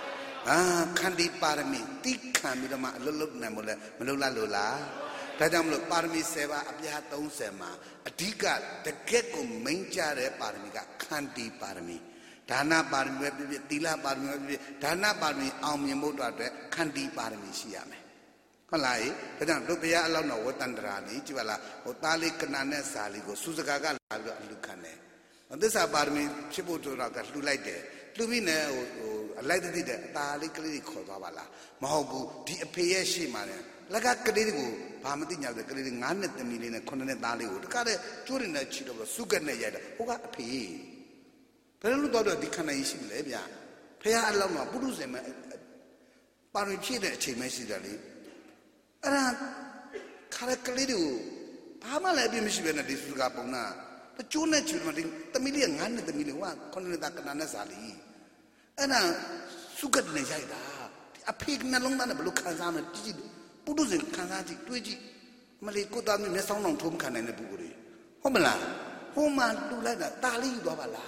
खंडी पारमी तीखा मिलो माँ लुलुक न मलौला लोला ताजा मलो पारमी सेवा अभ्यास तौं से माँ अधिका तके को मंचा रे पारमी का खंडी पारमी दाना पारमी में तीला पारमी में दाना पारमी आम ये मोटा है खंडी पारमी सिया में कलाई तो लोग भैया अल्लाह ना वो तंद्रानी चिवाला वो ताली कनाने साली को सुजगा का लाग लुकाने और दूसरा पारमी शिबो तो राका लुलाई दे लुबी ने वो अल्लाह दे दे ताली कली खोदा वाला महबू दी अफेये शी मारे लगा कली को भामती न्याले कली गाने तमीले ने खोने ताली वो काले चोरी ने चिरो सुगर ने यार होगा अफेये पहले तो दिखाना इसी में ले बिया फिर अल्लाह माँ बुढ़ू से मैं पानी पीते अच्छे में सी डाली अरे खाने कली दो भामाले भी मिशी बना दिसु का पुना तो चुने में तमिली गाने तमिली हुआ कौन ने ताकत नाने साली अरे सुगत नहीं जाएगा अब फिर न लोग ना बलु खाना में जी बुढ़ू से खाना जी तू जी मले को तो आदमी में साउंड ठुम खाने ने बुगुरी हो मला हो मां तू लाइना ताली दो वाला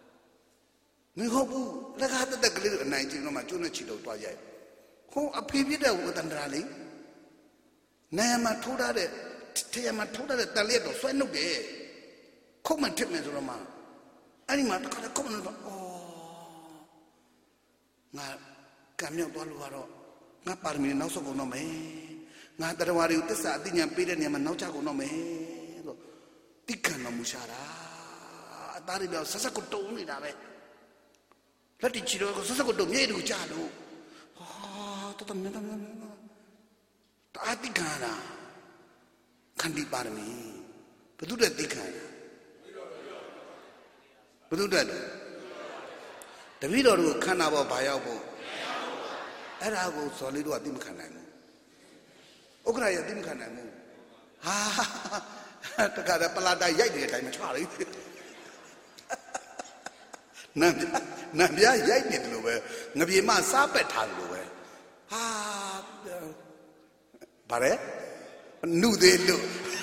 मिहोबू लगा तो तकलीफ नहीं जीवन में चुने चिड़ो तो आ जाए हो अभी भी तो वो तंद्राली नया में थोड़ा रे ठेया में थोड़ा रे तले तो स्वयं के खूब में ठिक में जो माँ अरे माँ तो करे खूब में तो ओ ना कमियों तो लुआरो ना पारमी नाव सो कोनो में ना दरवारी उते सादी न्याम पीरे न्याम नाव चा कोनो में तो तिक्का ना मुशारा तारी बेव ससा कुट्टो नहीं डाले लटी चिरो को ससा कुट्टो ये रु चालू तो तो आती गाना खंडी पारमी बदुड़ा दिखाना बदुड़ा तभी तो खाना वो भाया वो အဲ့ဒါကိုဇော်လေးတို့ကသိမခံနိုင်ဘူးဥက္ကရာရသိမခံနိုင်ဘူးဟာတခါတည်းပလာတာရိုက်နေတဲ့အတိုင်းမချလိနံပြရိုက်နေတယ်လို့ပဲငပြေမစားပက်ထားတယ်လို့ပဲဟာဗါရဲနုသေးလို့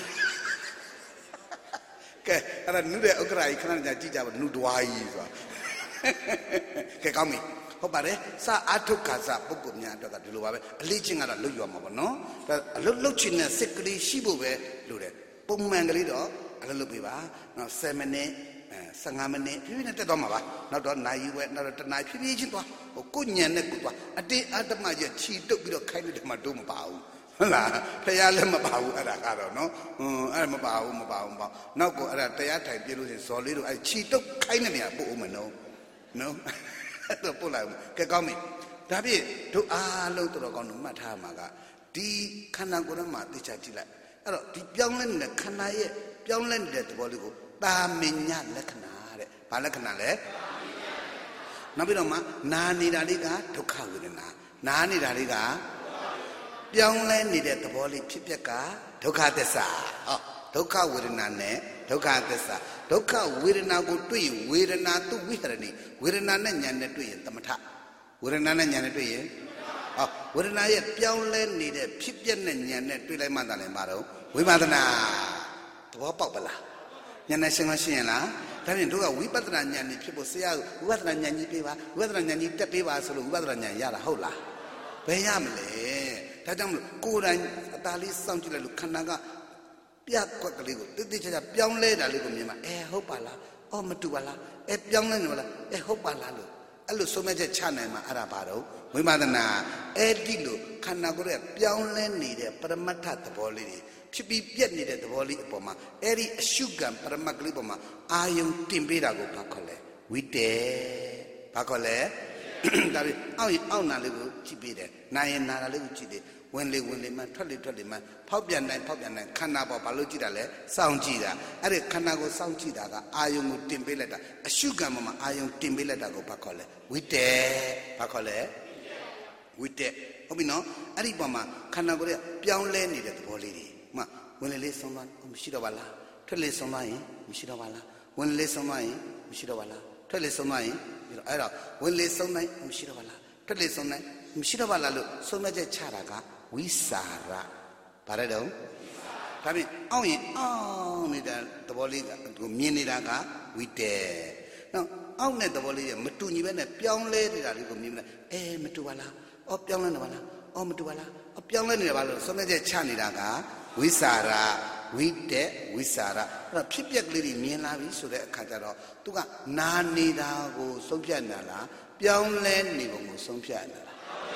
ကဲအဲ့ဒါနုတဲ့ဥက္ကရာကြီးခဏကြာကြည့်ကြပါနုတွားကြီးဆိုတာကဲကောင်းပြီဟုတ်ပါတယ်စာအထုတ်ခါစာပုဂ္ဂိုလ်များအတွက်ကဒီလိုပါပဲအလေးချင်းကတော့လွတ်ရွာမှာပေါ့နော်ဒါအလွတ်လွတ်ချင်တဲ့စိတ်ကလေးရှိဖို့ပဲလိုတယ်ပုံမှန်ကလေးတော့အလွတ်လွတ်ပြပါနော်7မိနစ်15မိနစ်ဖြည်းဖြည်းနဲ့တက်သွားမှာပါနောက်တော့နိုင်ယူပဲနောက်တော့တနားဖြည်းဖြည်းချင်းသွားဟိုကိုညံနဲ့ကိုသွားအတင်းအတ္တမကြီးချီတုပ်ပြီးတော့ခိုင်းနေတဲ့မှာတို့မပါဘူးဟုတ်လားဖះလည်းမပါဘူးအဲ့ဒါကတော့နော်အဲ့ဒါမပါဘူးနောက်ကိုအဲ့ဒါတရားထိုင်ပြလို့ရှိရင်ဇော်လေးတို့အဲ့ချီတုပ်ခိုင်းနေနေရပို့ဦးမယ်နော်အဲ့တော့ပို့လိုက်ဦးကဲကောင်းပြီဒါဖြင့်တို့အားလုံးတော်ကောင်းတို့မှတ်ထားမှာကဒီခန္ဓာကိုယ်ထဲမှာသိချကြည့်လိုက်အဲ့တော့ဒီပြောင်းလဲနေတဲ့ခန္ဓာရဲ့ပြောင်းလဲနေတဲ့သဘောလေးကိုတာမင်ညလက္ခဏာတဲ့ဘာလက္ခဏာလဲနောက်ပြီးတော့မှနာနေတာလေးကဒုက္ခဝေဒနာနာနေတာလေးကပြောင်းလဲနေတဲ့သဘောလေးဖြစ်ပျက်ကဒုက္ခသစ္စာဒုက္ခဝေဒနာနဲ့ဒုက္ခသစ္စာဒုက္ခဝေဒနာကိုတွေ့ရင်ဝေဒနာသူဝိဟရဏိဝေဒနာနဲ့ဉာဏ်နဲ့တွေ့ရင်သမထဝေဒနာနဲ့ဉာဏ်နဲ့တွေ့ရင်ဝေဒနာရဲ့ပြောင်းလဲနေတဲ့ဖြစ်ပျက်တဲ့ဉာဏ်နဲ့တွေ့လိုက်မှသာလည်းမတော့ဝိပဿနာသဘောပေါက်ပလားဉာဏ်နဲ့ရှင်းမရှင်းရင်လားဒါဖြင့်တို့ကဝိပဿနာဉာဏ်ကြီးဖြစ်ဖို့ဆရာကဝိပဿနာဉာဏ်ကြီးပေးပါဝိပဿနာဉာဏ်ကြီးတက်ပေးပါဆိုလို့ဝိပဿနာဉာဏ်ရတာဟုတ်လားဘယ်ရမလဲဒါကြောင့်မလို့ကိုယ်တိုင်အသာလေးစောင့်ကြည့်လိုက်လို့ခန္ဓာကပြတ်ကွက်ကလေးကိုတိတိကျကျပြောင်းလဲတာလေးကိုမြင်မှာဟုတ်ပါလားမတူပါလားပြောင်းလဲနေပါလားဟုတ်ပါလားလို့အဲ့လိုဆုံးမချက်ချနိုင်မှာအဲ့ဒါပါတော့ဝိပဿနာအဲ့ဒီလိုခန္ဓာကိုယ်ရဲ့ပြောင်းလဲနေတဲ့ပရမတ္ထသဘောလေးတွေဖြစ်ပြီးပြက်နေတဲ့သဘောလေးအပေါ်မှာအဲ့ဒီအရှုကံပရမတ်ကလေးပေါ်မှာအာယုံတင်ပေးတာကိုဘာခေါ်လဲဝိတေဘာခေါ်လဲဒါပြီးအောက်နာလေးကိုကြည့်ပေးတယ်နာရင်နာတာလေးကိုကြည့်တယ်ဝင်လေမှထွက်လေမှဖောက်ပြန်တိုင်းခန္ဓာပေါ်ဘာလို့ကြည့်တာလဲစောင့်ကြည့်တာအဲ့ဒီခန္ဓာကိုစောင့်ကြည့်တာကအာယုံကိုတင်ပေးလိုက်တာအရှုကံပေါ်မှာအာယုံတင်ပေးလိုက်တာကိုဘာခေါ်လဲဝိတေဘာခေါ်လဲဝိတေဟုတ်ပြီနော်အဲ့ဒီပေါ်မှာခန္ဓာကိုယ်ရဲ့ပြောင်းလဲနေတဲ့သဘောလေးတွေမှဝင်လေဆုံးသွားမရှိတော့ပါလားထွက်လေဆုံးသွားရင်မရှိတော့ပါလားဝင်လေဆုံးသွားရင်မရှိတော့ပါလားထွက်လေဆုံးသွားရင်အဲ့တော့ဝင်လေဆုံးတိုင်းမရှိတော့ပါလားထွက်လေဆုံးတိုင်းမရှိတော့ပါလားလို့ဆုံးမချက်ချတာကဝိစာရဘာလဲတော့ဒါဖြင့်အောင့်ရင်အောင့်နေတဲ့သဘောလေးကိုမြင်နေတာကဝိတေနောက်အောင့်တဲ့သဘောလေးကမတူညီပဲနဲ့ပြောင်းလဲနေတာလေးကိုမြင်မလားမတူပါလားပြောင်းလဲနေပါလားမတူပါလားပြောင်းလဲနေတယ်ပါလို့ဆုံးမချက်ချနေတာကဝိစာရဝိတေဝိစာရအဲ့တော့ဖြစ်ပျက်ကလေးတွေမြင်လာပြီဆိုတဲ့အခါကျတော့သူကနာနေတာကိုဆုံးဖြတ်နေတာလားပြောင်းလဲနေပုံကိုဆုံးဖြတ်နေတာ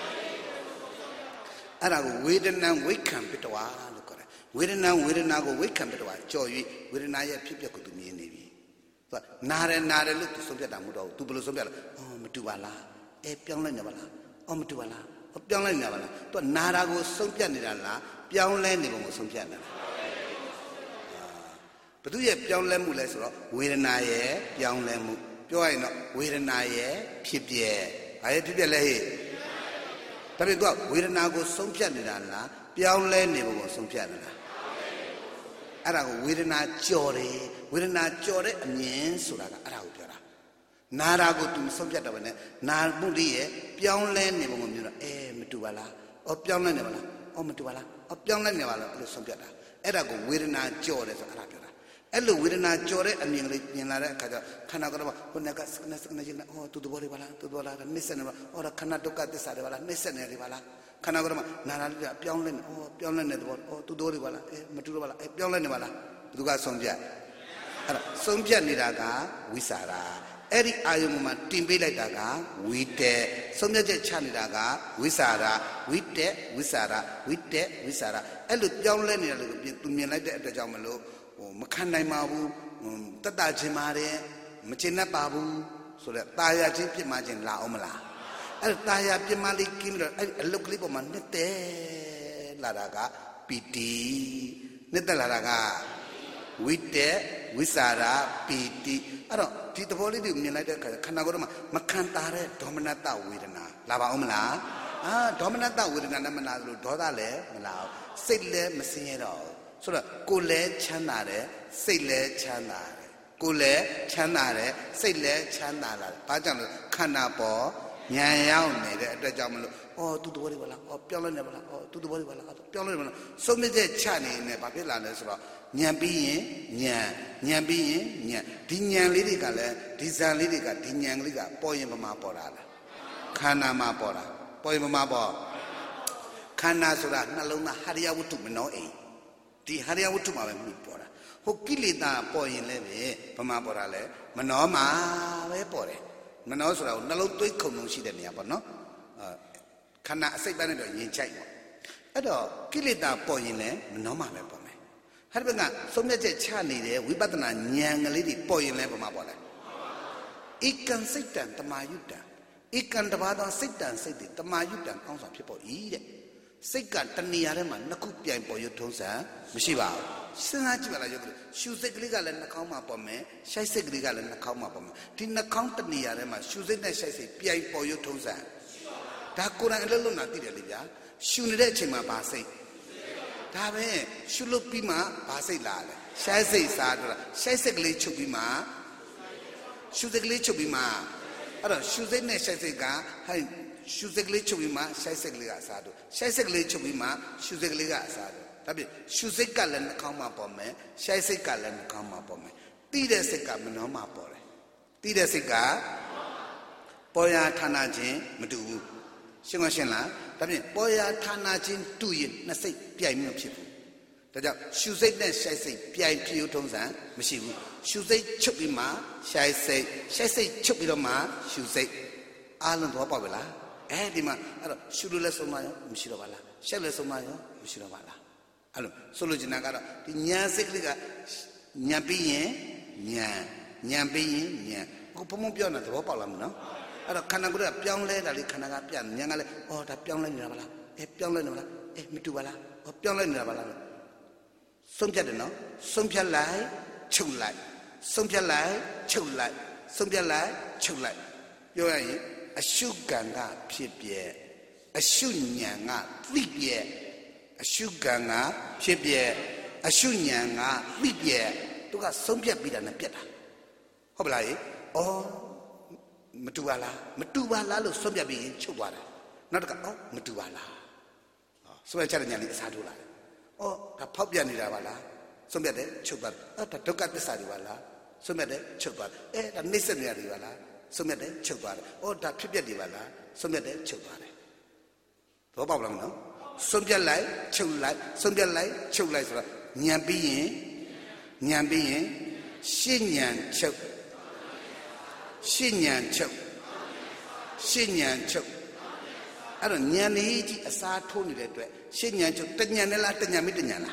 အဲ့ဒါကိုဝေဒနာဝိခံပတ္တဝါလို့ခေါ်တယ်ဝေဒနာကိုဝိခံပတ္တဝါကြော်၍ဝေဒနာရဲ့ဖြစ်ပျက်ကိုသူမြင်နေပြီသူကနာတယ်လို့သူဆုံးဖြတ်တာမဟုတ်တော့ဘူးသူဘယ်လိုဆုံးဖြတ်လဲမတူပါလားပြောင်းလဲနေပါလားမတူပါလားပြောင်းလဲနေပါလားသူကနာတာကိုဆုံးဖြတ်နေတာလားပြောင်းလဲနေပုံကိုဆုံးဖြတ်နေတာဘသူရဲ့ပြောင်းလဲမှုလဲဆိုတော့ဝေဒနာရဲ့ပြောင်းလဲမှုပြောရရင်တော့ဝေဒနာရဲ့ဖြစ်ပျက်ဘာရဲ့ဖြစ်ပျက်လဲဟဲ့ဒါပေမဲ့သူကဝေဒနာကိုဆုံးဖြတ်နေတာလားပြောင်းလဲနေပုံကိုဆုံးဖြတ်နေတာအဲ့ဒါကိုဝေဒနာကြော်တယ်ဝေဒနာကြော်တဲ့အမြင်ဆိုတာကအဲ့ဒါကိုပြောတာနာတာကိုသူဆုံးဖြတ်တော့ပဲနဲ့နာမှုလေးရဲ့ပြောင်းလဲနေပုံကိုမြင်တော့မတူပါလားပြောင်းလဲနေပါလားမတူပါလားပြောင်းလဲနေပါလားအဲ့လိုဆုံးဖြတ်တာအဲ့ဒါကိုဝေဒနာကြော်တယ်ဆိုအဲ့ဒါပြောတာအဲ့လိုဝေဒနာကြော်တဲ့အမြင်ကလေးမြင်လာတဲ့အခါကျခန္ဓာကတော့ဟိုကစကနချင်းသူတဘောလေးပါလားသူတဘောလားနှိစ္စနေပါခန္ဓာဒုက္ခသစ္စာတွေပါလားနှိစ္စနေတယ်ပါလားခန္ဓာကတော့နာလာလေးပြောင်းလဲနေပြောင်းလဲနေသဘောသူတဘောလေးပါလားမတူတော့ပါလားပြောင်းလဲနေပါလားဘသူကဆုံးဖြတ်အဲ့ဒါဆုံးဖြတ်နေတာကဝိစာရအဲ့ဒီအာယုံမှာတင်ပေးလိုက်တာကဝိတေဆုံးဖြတ်ချက်ချနေတာကဝိစာရဝိတေဝိစာရဝိတေဝိစာရအဲ့လိုပြောင်းလဲနေတာလို့သူမြင်လိုက်တဲ့အတွက်ကြောင့်မလို့မခံနိုင်ပါဘူးတတ်တာချင်းပါတယ်မချင်တတ်ပါဘူးဆိုတော့ตาရချင်းပြစ်မှချင်းလာအောင်မလားအဲ့ตาရပြစ်မှလေးကင်းပြီးတော့အဲ့အလုတ်ကလေးပေါ်မှာနှစ်တဲလာတာကပီတိနှစ်သက်လာတာကဝိတေဝိစာရပီတိအဲ့တော့ဒီသဘောလေးတွေမြင်လိုက်တဲ့အခါခန္ဓာကိုယ်မှာမခံတာတဲ့ဒေါမနတဝေဒနာလာပါအောင်မလား Dominata Wurana Manado, Dodale, Malao, Sile Messinero, so that Gule Chanare, Sile Chanare, Gule Chanare, Sile Chanara, Pajan, Canabo, Nyayao, the Jamal, or to the Walla, or Piola, or to the Walla, Piola, so many Chani in the Papilanes, Nyambi, Nyambi, Nya, Dinyan Lidicale, Dizan Lidica, Dinyan Liga, Poyama Porada, Kana Mapora. Poema Kana Sura, Nalona, Haria Wutumino, the Haria Wutuma Pora, who killita poi in leve, Pamaporale, Manoma, Vepore, Manosra, Naloto Konushi than Yapano, Kana say Banado in China. Ado, killita poi in le, Manoma Vepome. Havana, so much a Chani, we but an young lady poi in Levamapole. It can sit down to my Utah. Ikan tabada sitan siti tamayutan kong sa people eat it. Sikan taniarema nakupia in poyo tonsa, Mishiva. Sinachibala yoga, Shusek legal and Nakama pome, Shaisek legal and Nakama pome. Tina count niarema, Shusek and Shaisek, Pia poyo tonsa. Takura and Luna Tidia, Shunirechima Base. Tabe, Shulupima, Base Lale, Shaisek Sadra, Shaisek Lechubima, Shusek Lechubima. Shusek ne Shaiseka, Shusek Lechubima, Shaisek Liga Sado, Shaisek Lechubima, Shusek Liga Sado. Tabi, Shusek Galan Kama Pome, Shaisek Galan Kama Pome. Tide Seka Manoma Pore. Tide Seka Poya Tanajin, Madu, Shimashina, Tabi, Poya Tanajin, 2 years, Nasay, Piano people. Shusek ne Shaisek, Pia Tonzan, Mishivu. Shusek Chubima, Shaisek Chubima, Shusek Alan Wapavilla, Edima, Shudula Somayo, Mishirovala, Shella Somayo, Mishirovala. Allo, Solojinagara, the Nyasekliga, Nyabi, Nya, Upomopiana, the Wapalam, no? Kanagura, Pianle, the Kanaga Pian, Yangale, or the Pianle Navala, a Pianle, a Mituala, or Pianle Navala. Some Jadano, some Jalai, Chulai. Something like Chulai, something like Chulai. You are a Shuganga, Pipie, a Shunyanga, Libye, a Shuganga, Pipie, a Shunyanga, Libye, to got something bigger than a pieta. Hoblai, or Matuala, something being Chuwara. Not a Matuala. So I tell you, Sadula. Oh, a Popianiravala. Somebody chubat, took at the Sadiwala, somebody chubat, a Nisaniwala, somebody chubat, or that Pipiadiwala, somebody chubat. No problem, no? Somebody like, somebody like, Nyambi, Shinyan choke, Shinyan choke. I don't Nyani, a sa Tony that way. Shinyan choke, Tanyanella, Tanyamidana.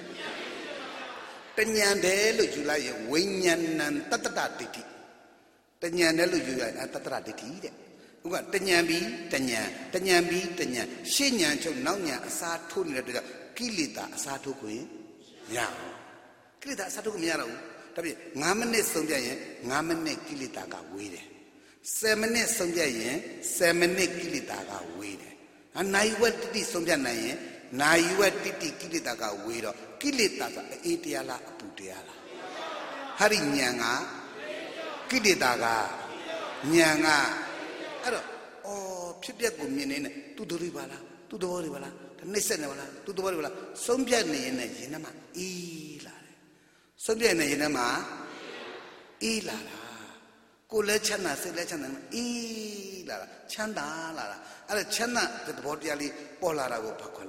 Tanyande July, Winyan and Tatatati. Tanyandelu and Tatatati. Tanyambi, Tanya, Shinyan to Nanya, Sa Tuni, Kilita, Satu Queen. Yeah. Kilita Satu Miaro. Tabi, Namane Sundaye, Namane Kilitaga Wede. Semene Sundaye, Semene Kilitaga Wede. And Naiwa Titi Sundanaye, Naiwa Titi Kilitaga Wede. Kilita Etiala Putiala Hari Nyanga Kilitaga Nyanga Oh Pipia Guminin to the Ribala, to the Horibala, the Nisanavala, to the Horibala, Sombian in a Yenama Ila Sombian in Yenama Ila Kulechana Selechana Ila Chanda Ala Chana the Bordiali Polara Pacole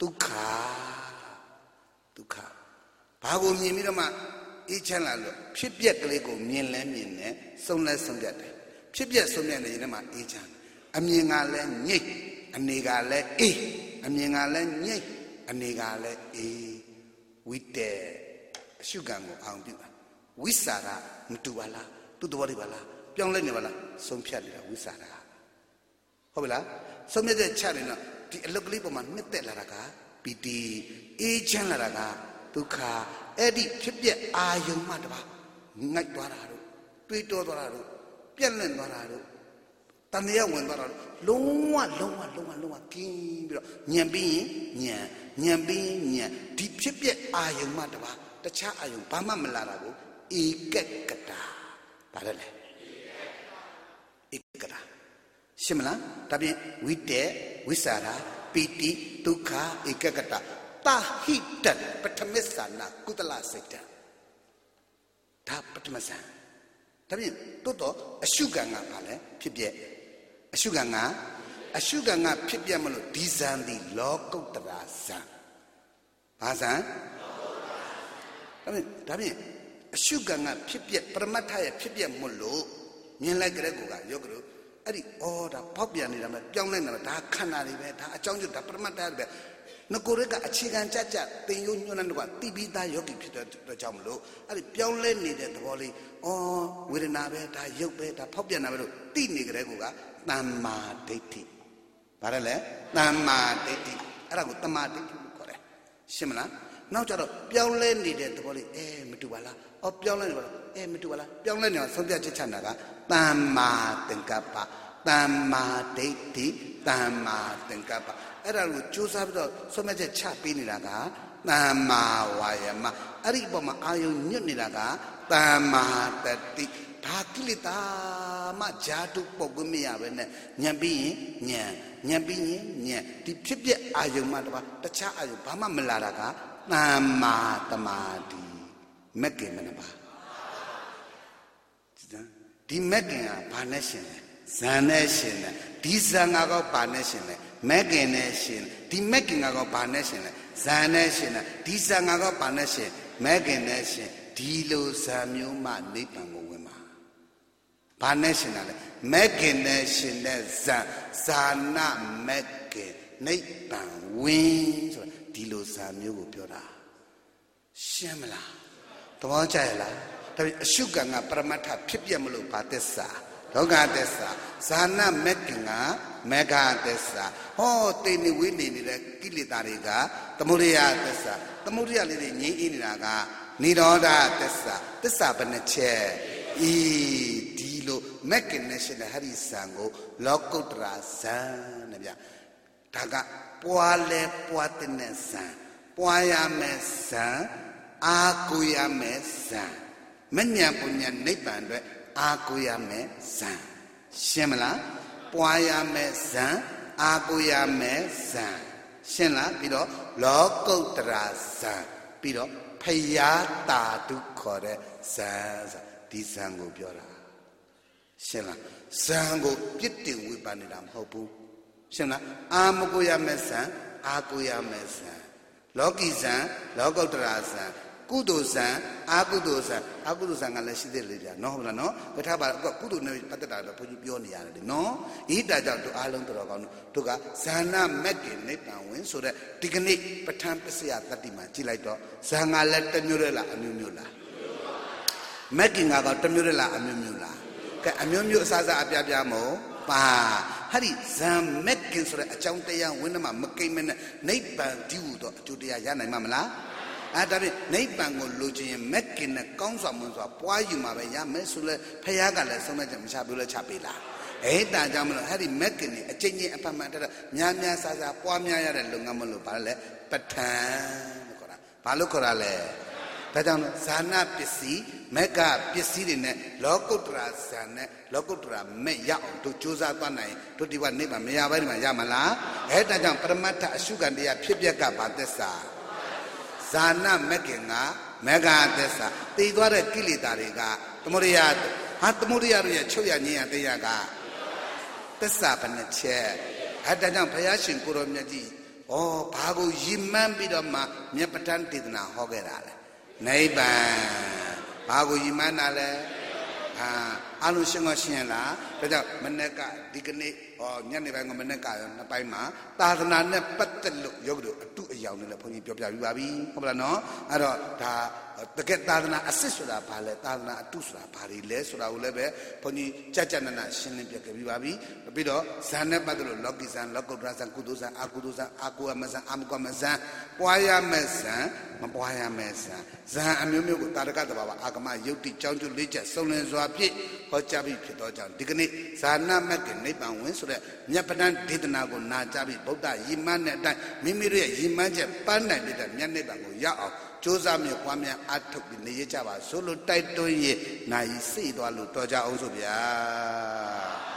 Duka Pago Mirama, each channel, Pipia Lego, Milan, some less some that. Pipia Somian Yenama, each channel. A Mingale, Nick, a Nigale, a Mingale, Nick, a Nigale, with the Sugango, Audiva. Wisara, Mutuala, to the Waribala, Pionganivala, some Piadilla, Wisara. Hobla, some of the Charina, the Loglipoman, Metelaraga, Piti, each Laraga, Duka, Eddie, Pipia, Ayum Madaba, Night Dorado, Twito Dorado, Pialan Dorado, တန်တရားဝင်သွားတော့လုံးဝကင်းပြီးတော့ညံပြီးညံပြီးညံဒီဖြစ်ပြအာယုံမှတပါတခြားအာယုံဘာမှမလာတာကိုဧကကတာဘာလဲလဲဧကတာရှင်းမလားဒါဖြင့်ဝိတေဝိစာရာပီတိဒုက္ခဧကကတာတာဟိတပထမစ္ဆာနာကုသလစိတ်တဒါပထမဆံဒါဖြင့်တိုးတော့အရှုခံကဘာလဲဖြစ်ပြအရှုခံကဖြစ်ပြမလို့ဒီဇံဒီလောကုတ္တရာဇံဘာဇံဒါဖြင့်အရှုခံကဖြစ်ပြပရမတ္ထရဲ့ဖြစ်ပြမလို့မြင်လိုက်ကြတဲ့ကိုကယောဂရုအဲ့ဒီဒါပေါက်ပြန်နေတာပဲပြောင်းလဲနေတာဒါခန္ဓာတွေပဲဒါအကြောင်းကျဒါပရမတ္ထပဲငကိုရကအခြေခံကြသင်ယုံညွန်းတဲ့ကတိပိသားယောဂီဖြစ်တဲ့ကြောင့်မလို့အဲ့ဒီပြောင်းလဲနေတဲ့သဘောလေးဝေဒနာပဲဒါရုပ်ပဲဒါဖောက်ပြန်တာပဲလို့သိနေကြတဲ့ကိုကသမ္မာဒိဋ္ဌိဘာလဲလဲသမ္မာဒိဋ္ဌိအဲ့ဒါကိုသမ္မာဒိဋ္ဌိလို့ခေါ်တယ်ရှင်းမလားနောက်ကြတော့ပြောင်းလဲနေတဲ့သဘောလေးမတူပါလားပြောင်းလဲနေပါလားမတူပါလားပြောင်းလဲနေတာဆုံးဖြတ်ချက်ချတာကသမ္မာသင်္ကပ္ပသမ္မာဒိဋ္ဌိသမ္မာသင်္ကပ္ပအဲ့ဒါကိုကြိုးစားပြီးတော့ဆုံးဖြတ်ချက်ချပေးနေတာကသမ္မာဝါယာမအဲ့ဒီပုံမှာအာယုံညွတ်နေတာကသမ္မာတတိဒါကိလေသာမှဂျာတုပုတ်ကွမရပဲနဲ့ညံပြီးရင်ညံပြီးရင်ညံဒီဖြစ်ပြအာယုံမှတခြားအာယုံဘာမှမလာတာကသမ္မာသမာဓိမက်ကင်မနဲ့ပါဒီမက်ကင်ကဘာနဲ့ရှင်လဲဇန်နဲ့ရှင်လဲဒီဇန်ကတော့ဘာနဲ့ရှင်လဲမက်ကင်နဲ့ရှင်ဒီမက်ကင်ကတော့ဘာနဲ့ရှင်လဲဇန်နဲ့ရှင်လဲဒီဇန်ကတော့ဘာနဲ့ရှင်မက်ကင်နဲ့ရှင်ဒီလိုဇာမျိုးမှနိဗ္ဗာန်ကိုဝင်မှာဘာနဲ့ရှင်လဲမက်ကင်နဲ့ရှင်တဲ့ဇာနာမက်ကင်နိဗ္ဗာန်ဝင်ဆိုတာဒီလိုဇာမျိုးကိုပြောတာရှင်းမလားသဘောကျရလားဒါပေမဲ့အရှုခံကပရမတ္ထဖြစ်ပြမလို့ဘာသစ္စာဒုက္ခသစ္စာဇာနာမက်ကင်ကမေဃသစ္စာတိနေဝိနေနေတဲ့ကိလေသာတွေကသမုဒယသစ္စာသမုဒယလေးတွေငြိမ်းအေးနေတာကနိရောဓသစ္စာဘယ်နှချက်ဒီလိုမက်ကင်နဲ့ရှင်တဲ့ဟရိဇံကိုလောကုတ္တရာဇံတဲ့ဗျဒါကပွားလဲပွားတဲ့ဇံပွားရမယ်ဇံအာကိုရမယ်ဇံမဉ္ဇဉ်ပုညနိဗ္ဗာန်အတွက်အာကိုရမယ်ဇံရှင်းမလားပွားရမယ်ဇံအာကိုရမယ်ဇံရှင်းလားပြီးတော့လောကုတ္တရာဇံပြီးတော့ဖယားတာတုခေါ်တဲ့ဇံဒီဇံကိုပြောတာရှင်းလားဇံကိုပြစ်တင်ဝေဖန်နေတာမဟုတ်ဘူးရှင်းလားအာမကိုရမယ်ဇံအာကိုရမယ်ဇံလောကီဇံလောကုတ္တရာဇံကုသိုလ်ဇံအာကုသိုလ်ဇံကလည်းရှိသေးလေဗျာနော်ဟုတ်လားနော်ဘယ်ထားပါကုသိုလ်နဲ့ပတ်သက်တာတော့ဘုန်းကြီးပြောနေရတယ်လေနော်ဤတာကြောင့်တို့အားလုံးတော်ကောင်းတို့ကဇာနာမက်ကင်နိဗ္ဗာန်ဝင်ဆိုတဲ့ဒီကနေ့ပဋ္ဌာန်းပစ္စယတတ္တိမှာကြည့်လိုက်တော့ဇာငါလည်းတစ်မျိုးတည်းလားအမျိုးမျိုးလားမက်ကင်ကတော့တစ်မျိုးတည်းလားအမျိုးမျိုးလားကဲအမျိုးမျိုးအစားအပြားပြားမို့ပါဟာဒီဇံမက်ကင်ဆိုတဲ့အကြောင်းတရားဝင်မှာမကိမ့်မနဲ့နိဗ္ဗာန်ဒီဟုတော့အကျိုးတရားရနိုင်မှာမလားဒါဖြင့်နိဗ္ဗာန်ကိုလိုချင်ရင်မက်ကင်နဲ့ကောင်းစွာမွန်စွာပွားယူမှာပဲရမယ်ဆိုလဲဖခင်ကလည်းဆုံးမချက်မချဘူးလဲချပေးလားဒါကြောင့်မလို့အဲ့ဒီမက်ကင်နဲ့အကျဉ်းချင်းအဖတ်မှန်တဲ့များများစားစားပွားများရတဲ့လုပ်ငန်းမလို့ဘာလဲပဋ္ဌာန်းလို့ခေါ်တာဘာလို့ခေါ်တာလဲဒါကြောင့်ဇာနာပစ္စည်းမက်ကပစ္စည်းတွေနဲ့လောကုတ္တရာဇာနဲ့လောကုတ္တရာမဲ့ရအောင်တို့ကြိုးစားသွားနိုင်တို့ဒီဘနိဗ္ဗာန်မရဘဲဒီမှာရမလားဒါကြောင့်ပရမတ္ထအရှုခံတရားဖြစ်ပြက်ကဘာသစ္စာဇာနာမက်ကင်ကမေဃသစ္စာတည်သွားတဲ့ကိလေသာတွေကသမုဒယသမုဒယရဲ့ချုပ်ရငြိမ်းရတရားကသစ္စာဘယ်နှချက်ဒါကြောင့်ဘုရားရှင်ကိုရောမြတ်ကြီးဘာကိုရည်မှန်းပြီးတော့မှမြတ်ပဋ္ဌာန်းဒေသနာဟောခဲ့တာလဲနိဗ္ဗာန်ဘာကိုရည်မှန်းတာလဲအလုံးရှင်းကိုရှင်းလားဒါကြောင့်မနေ့ကဒီကနေ့ညနေပိုင်းကမနေ့ကရောနှစ်ပိုင်းမှာသာသနာနဲ့ပတ်သက်လို့ယောဂတို့အတုအယောင်နဲ့လည်းဘုန်းကြီးပြောပြပြီးပါပြီဟုတ်လားနော်အဲ့တော့ဒါတကယ်သာသနာအစစ်ဆိုတာဘာလဲသာသနာအတုဆိုတာဘာတွေလဲဆိုတာကိုလည်းပဲဘုန်းကြီးကြနနာရှင်းလင်းပြခဲ့ပြီးပါပြီပြီးတော့ဇာနဲ့ပတ်သက်လို့လောကီဇာလောကုတ္တရာဇာကုသိုလ်ဇာအာကုသိုလ်ဇာအာကိုမဇာအာမကောမဇာပွားရမယ်ဇာမပွားရမယ်ဇာအမျိုးမျိုးကိုတာရကတဘာဝအာဂမယုတ်တိကြောင်းကျလေးချက်စုံလင်စွာဖြင့်ဟဟောကြားပြီးဖြစ်သောကြောင့်ဒီကနေ့ဇာနာမကနိဗ္ဗာန်ဝင်ဆိုတဲ့မြတ်ပဋ္ဌာန်းဒေသနာကိုနာကြားပြီးဗုဒ္ဓရည်မှန်းတဲ့အတိုင်းမိမိတို့ရဲ့ရည်မှန်းချက်ပန်းနိုင်တဲ့မြတ်နိဗ္ဗာန်ကိုရအောင်ကြိုးစားမြတ်ပွားများအထုတ်ပြီးနေရကြပါဆိုလို့တိုက်တွန်းရနိုင်စိတ်သွားလို့တော်ကြအောင်ဆိုဗျာ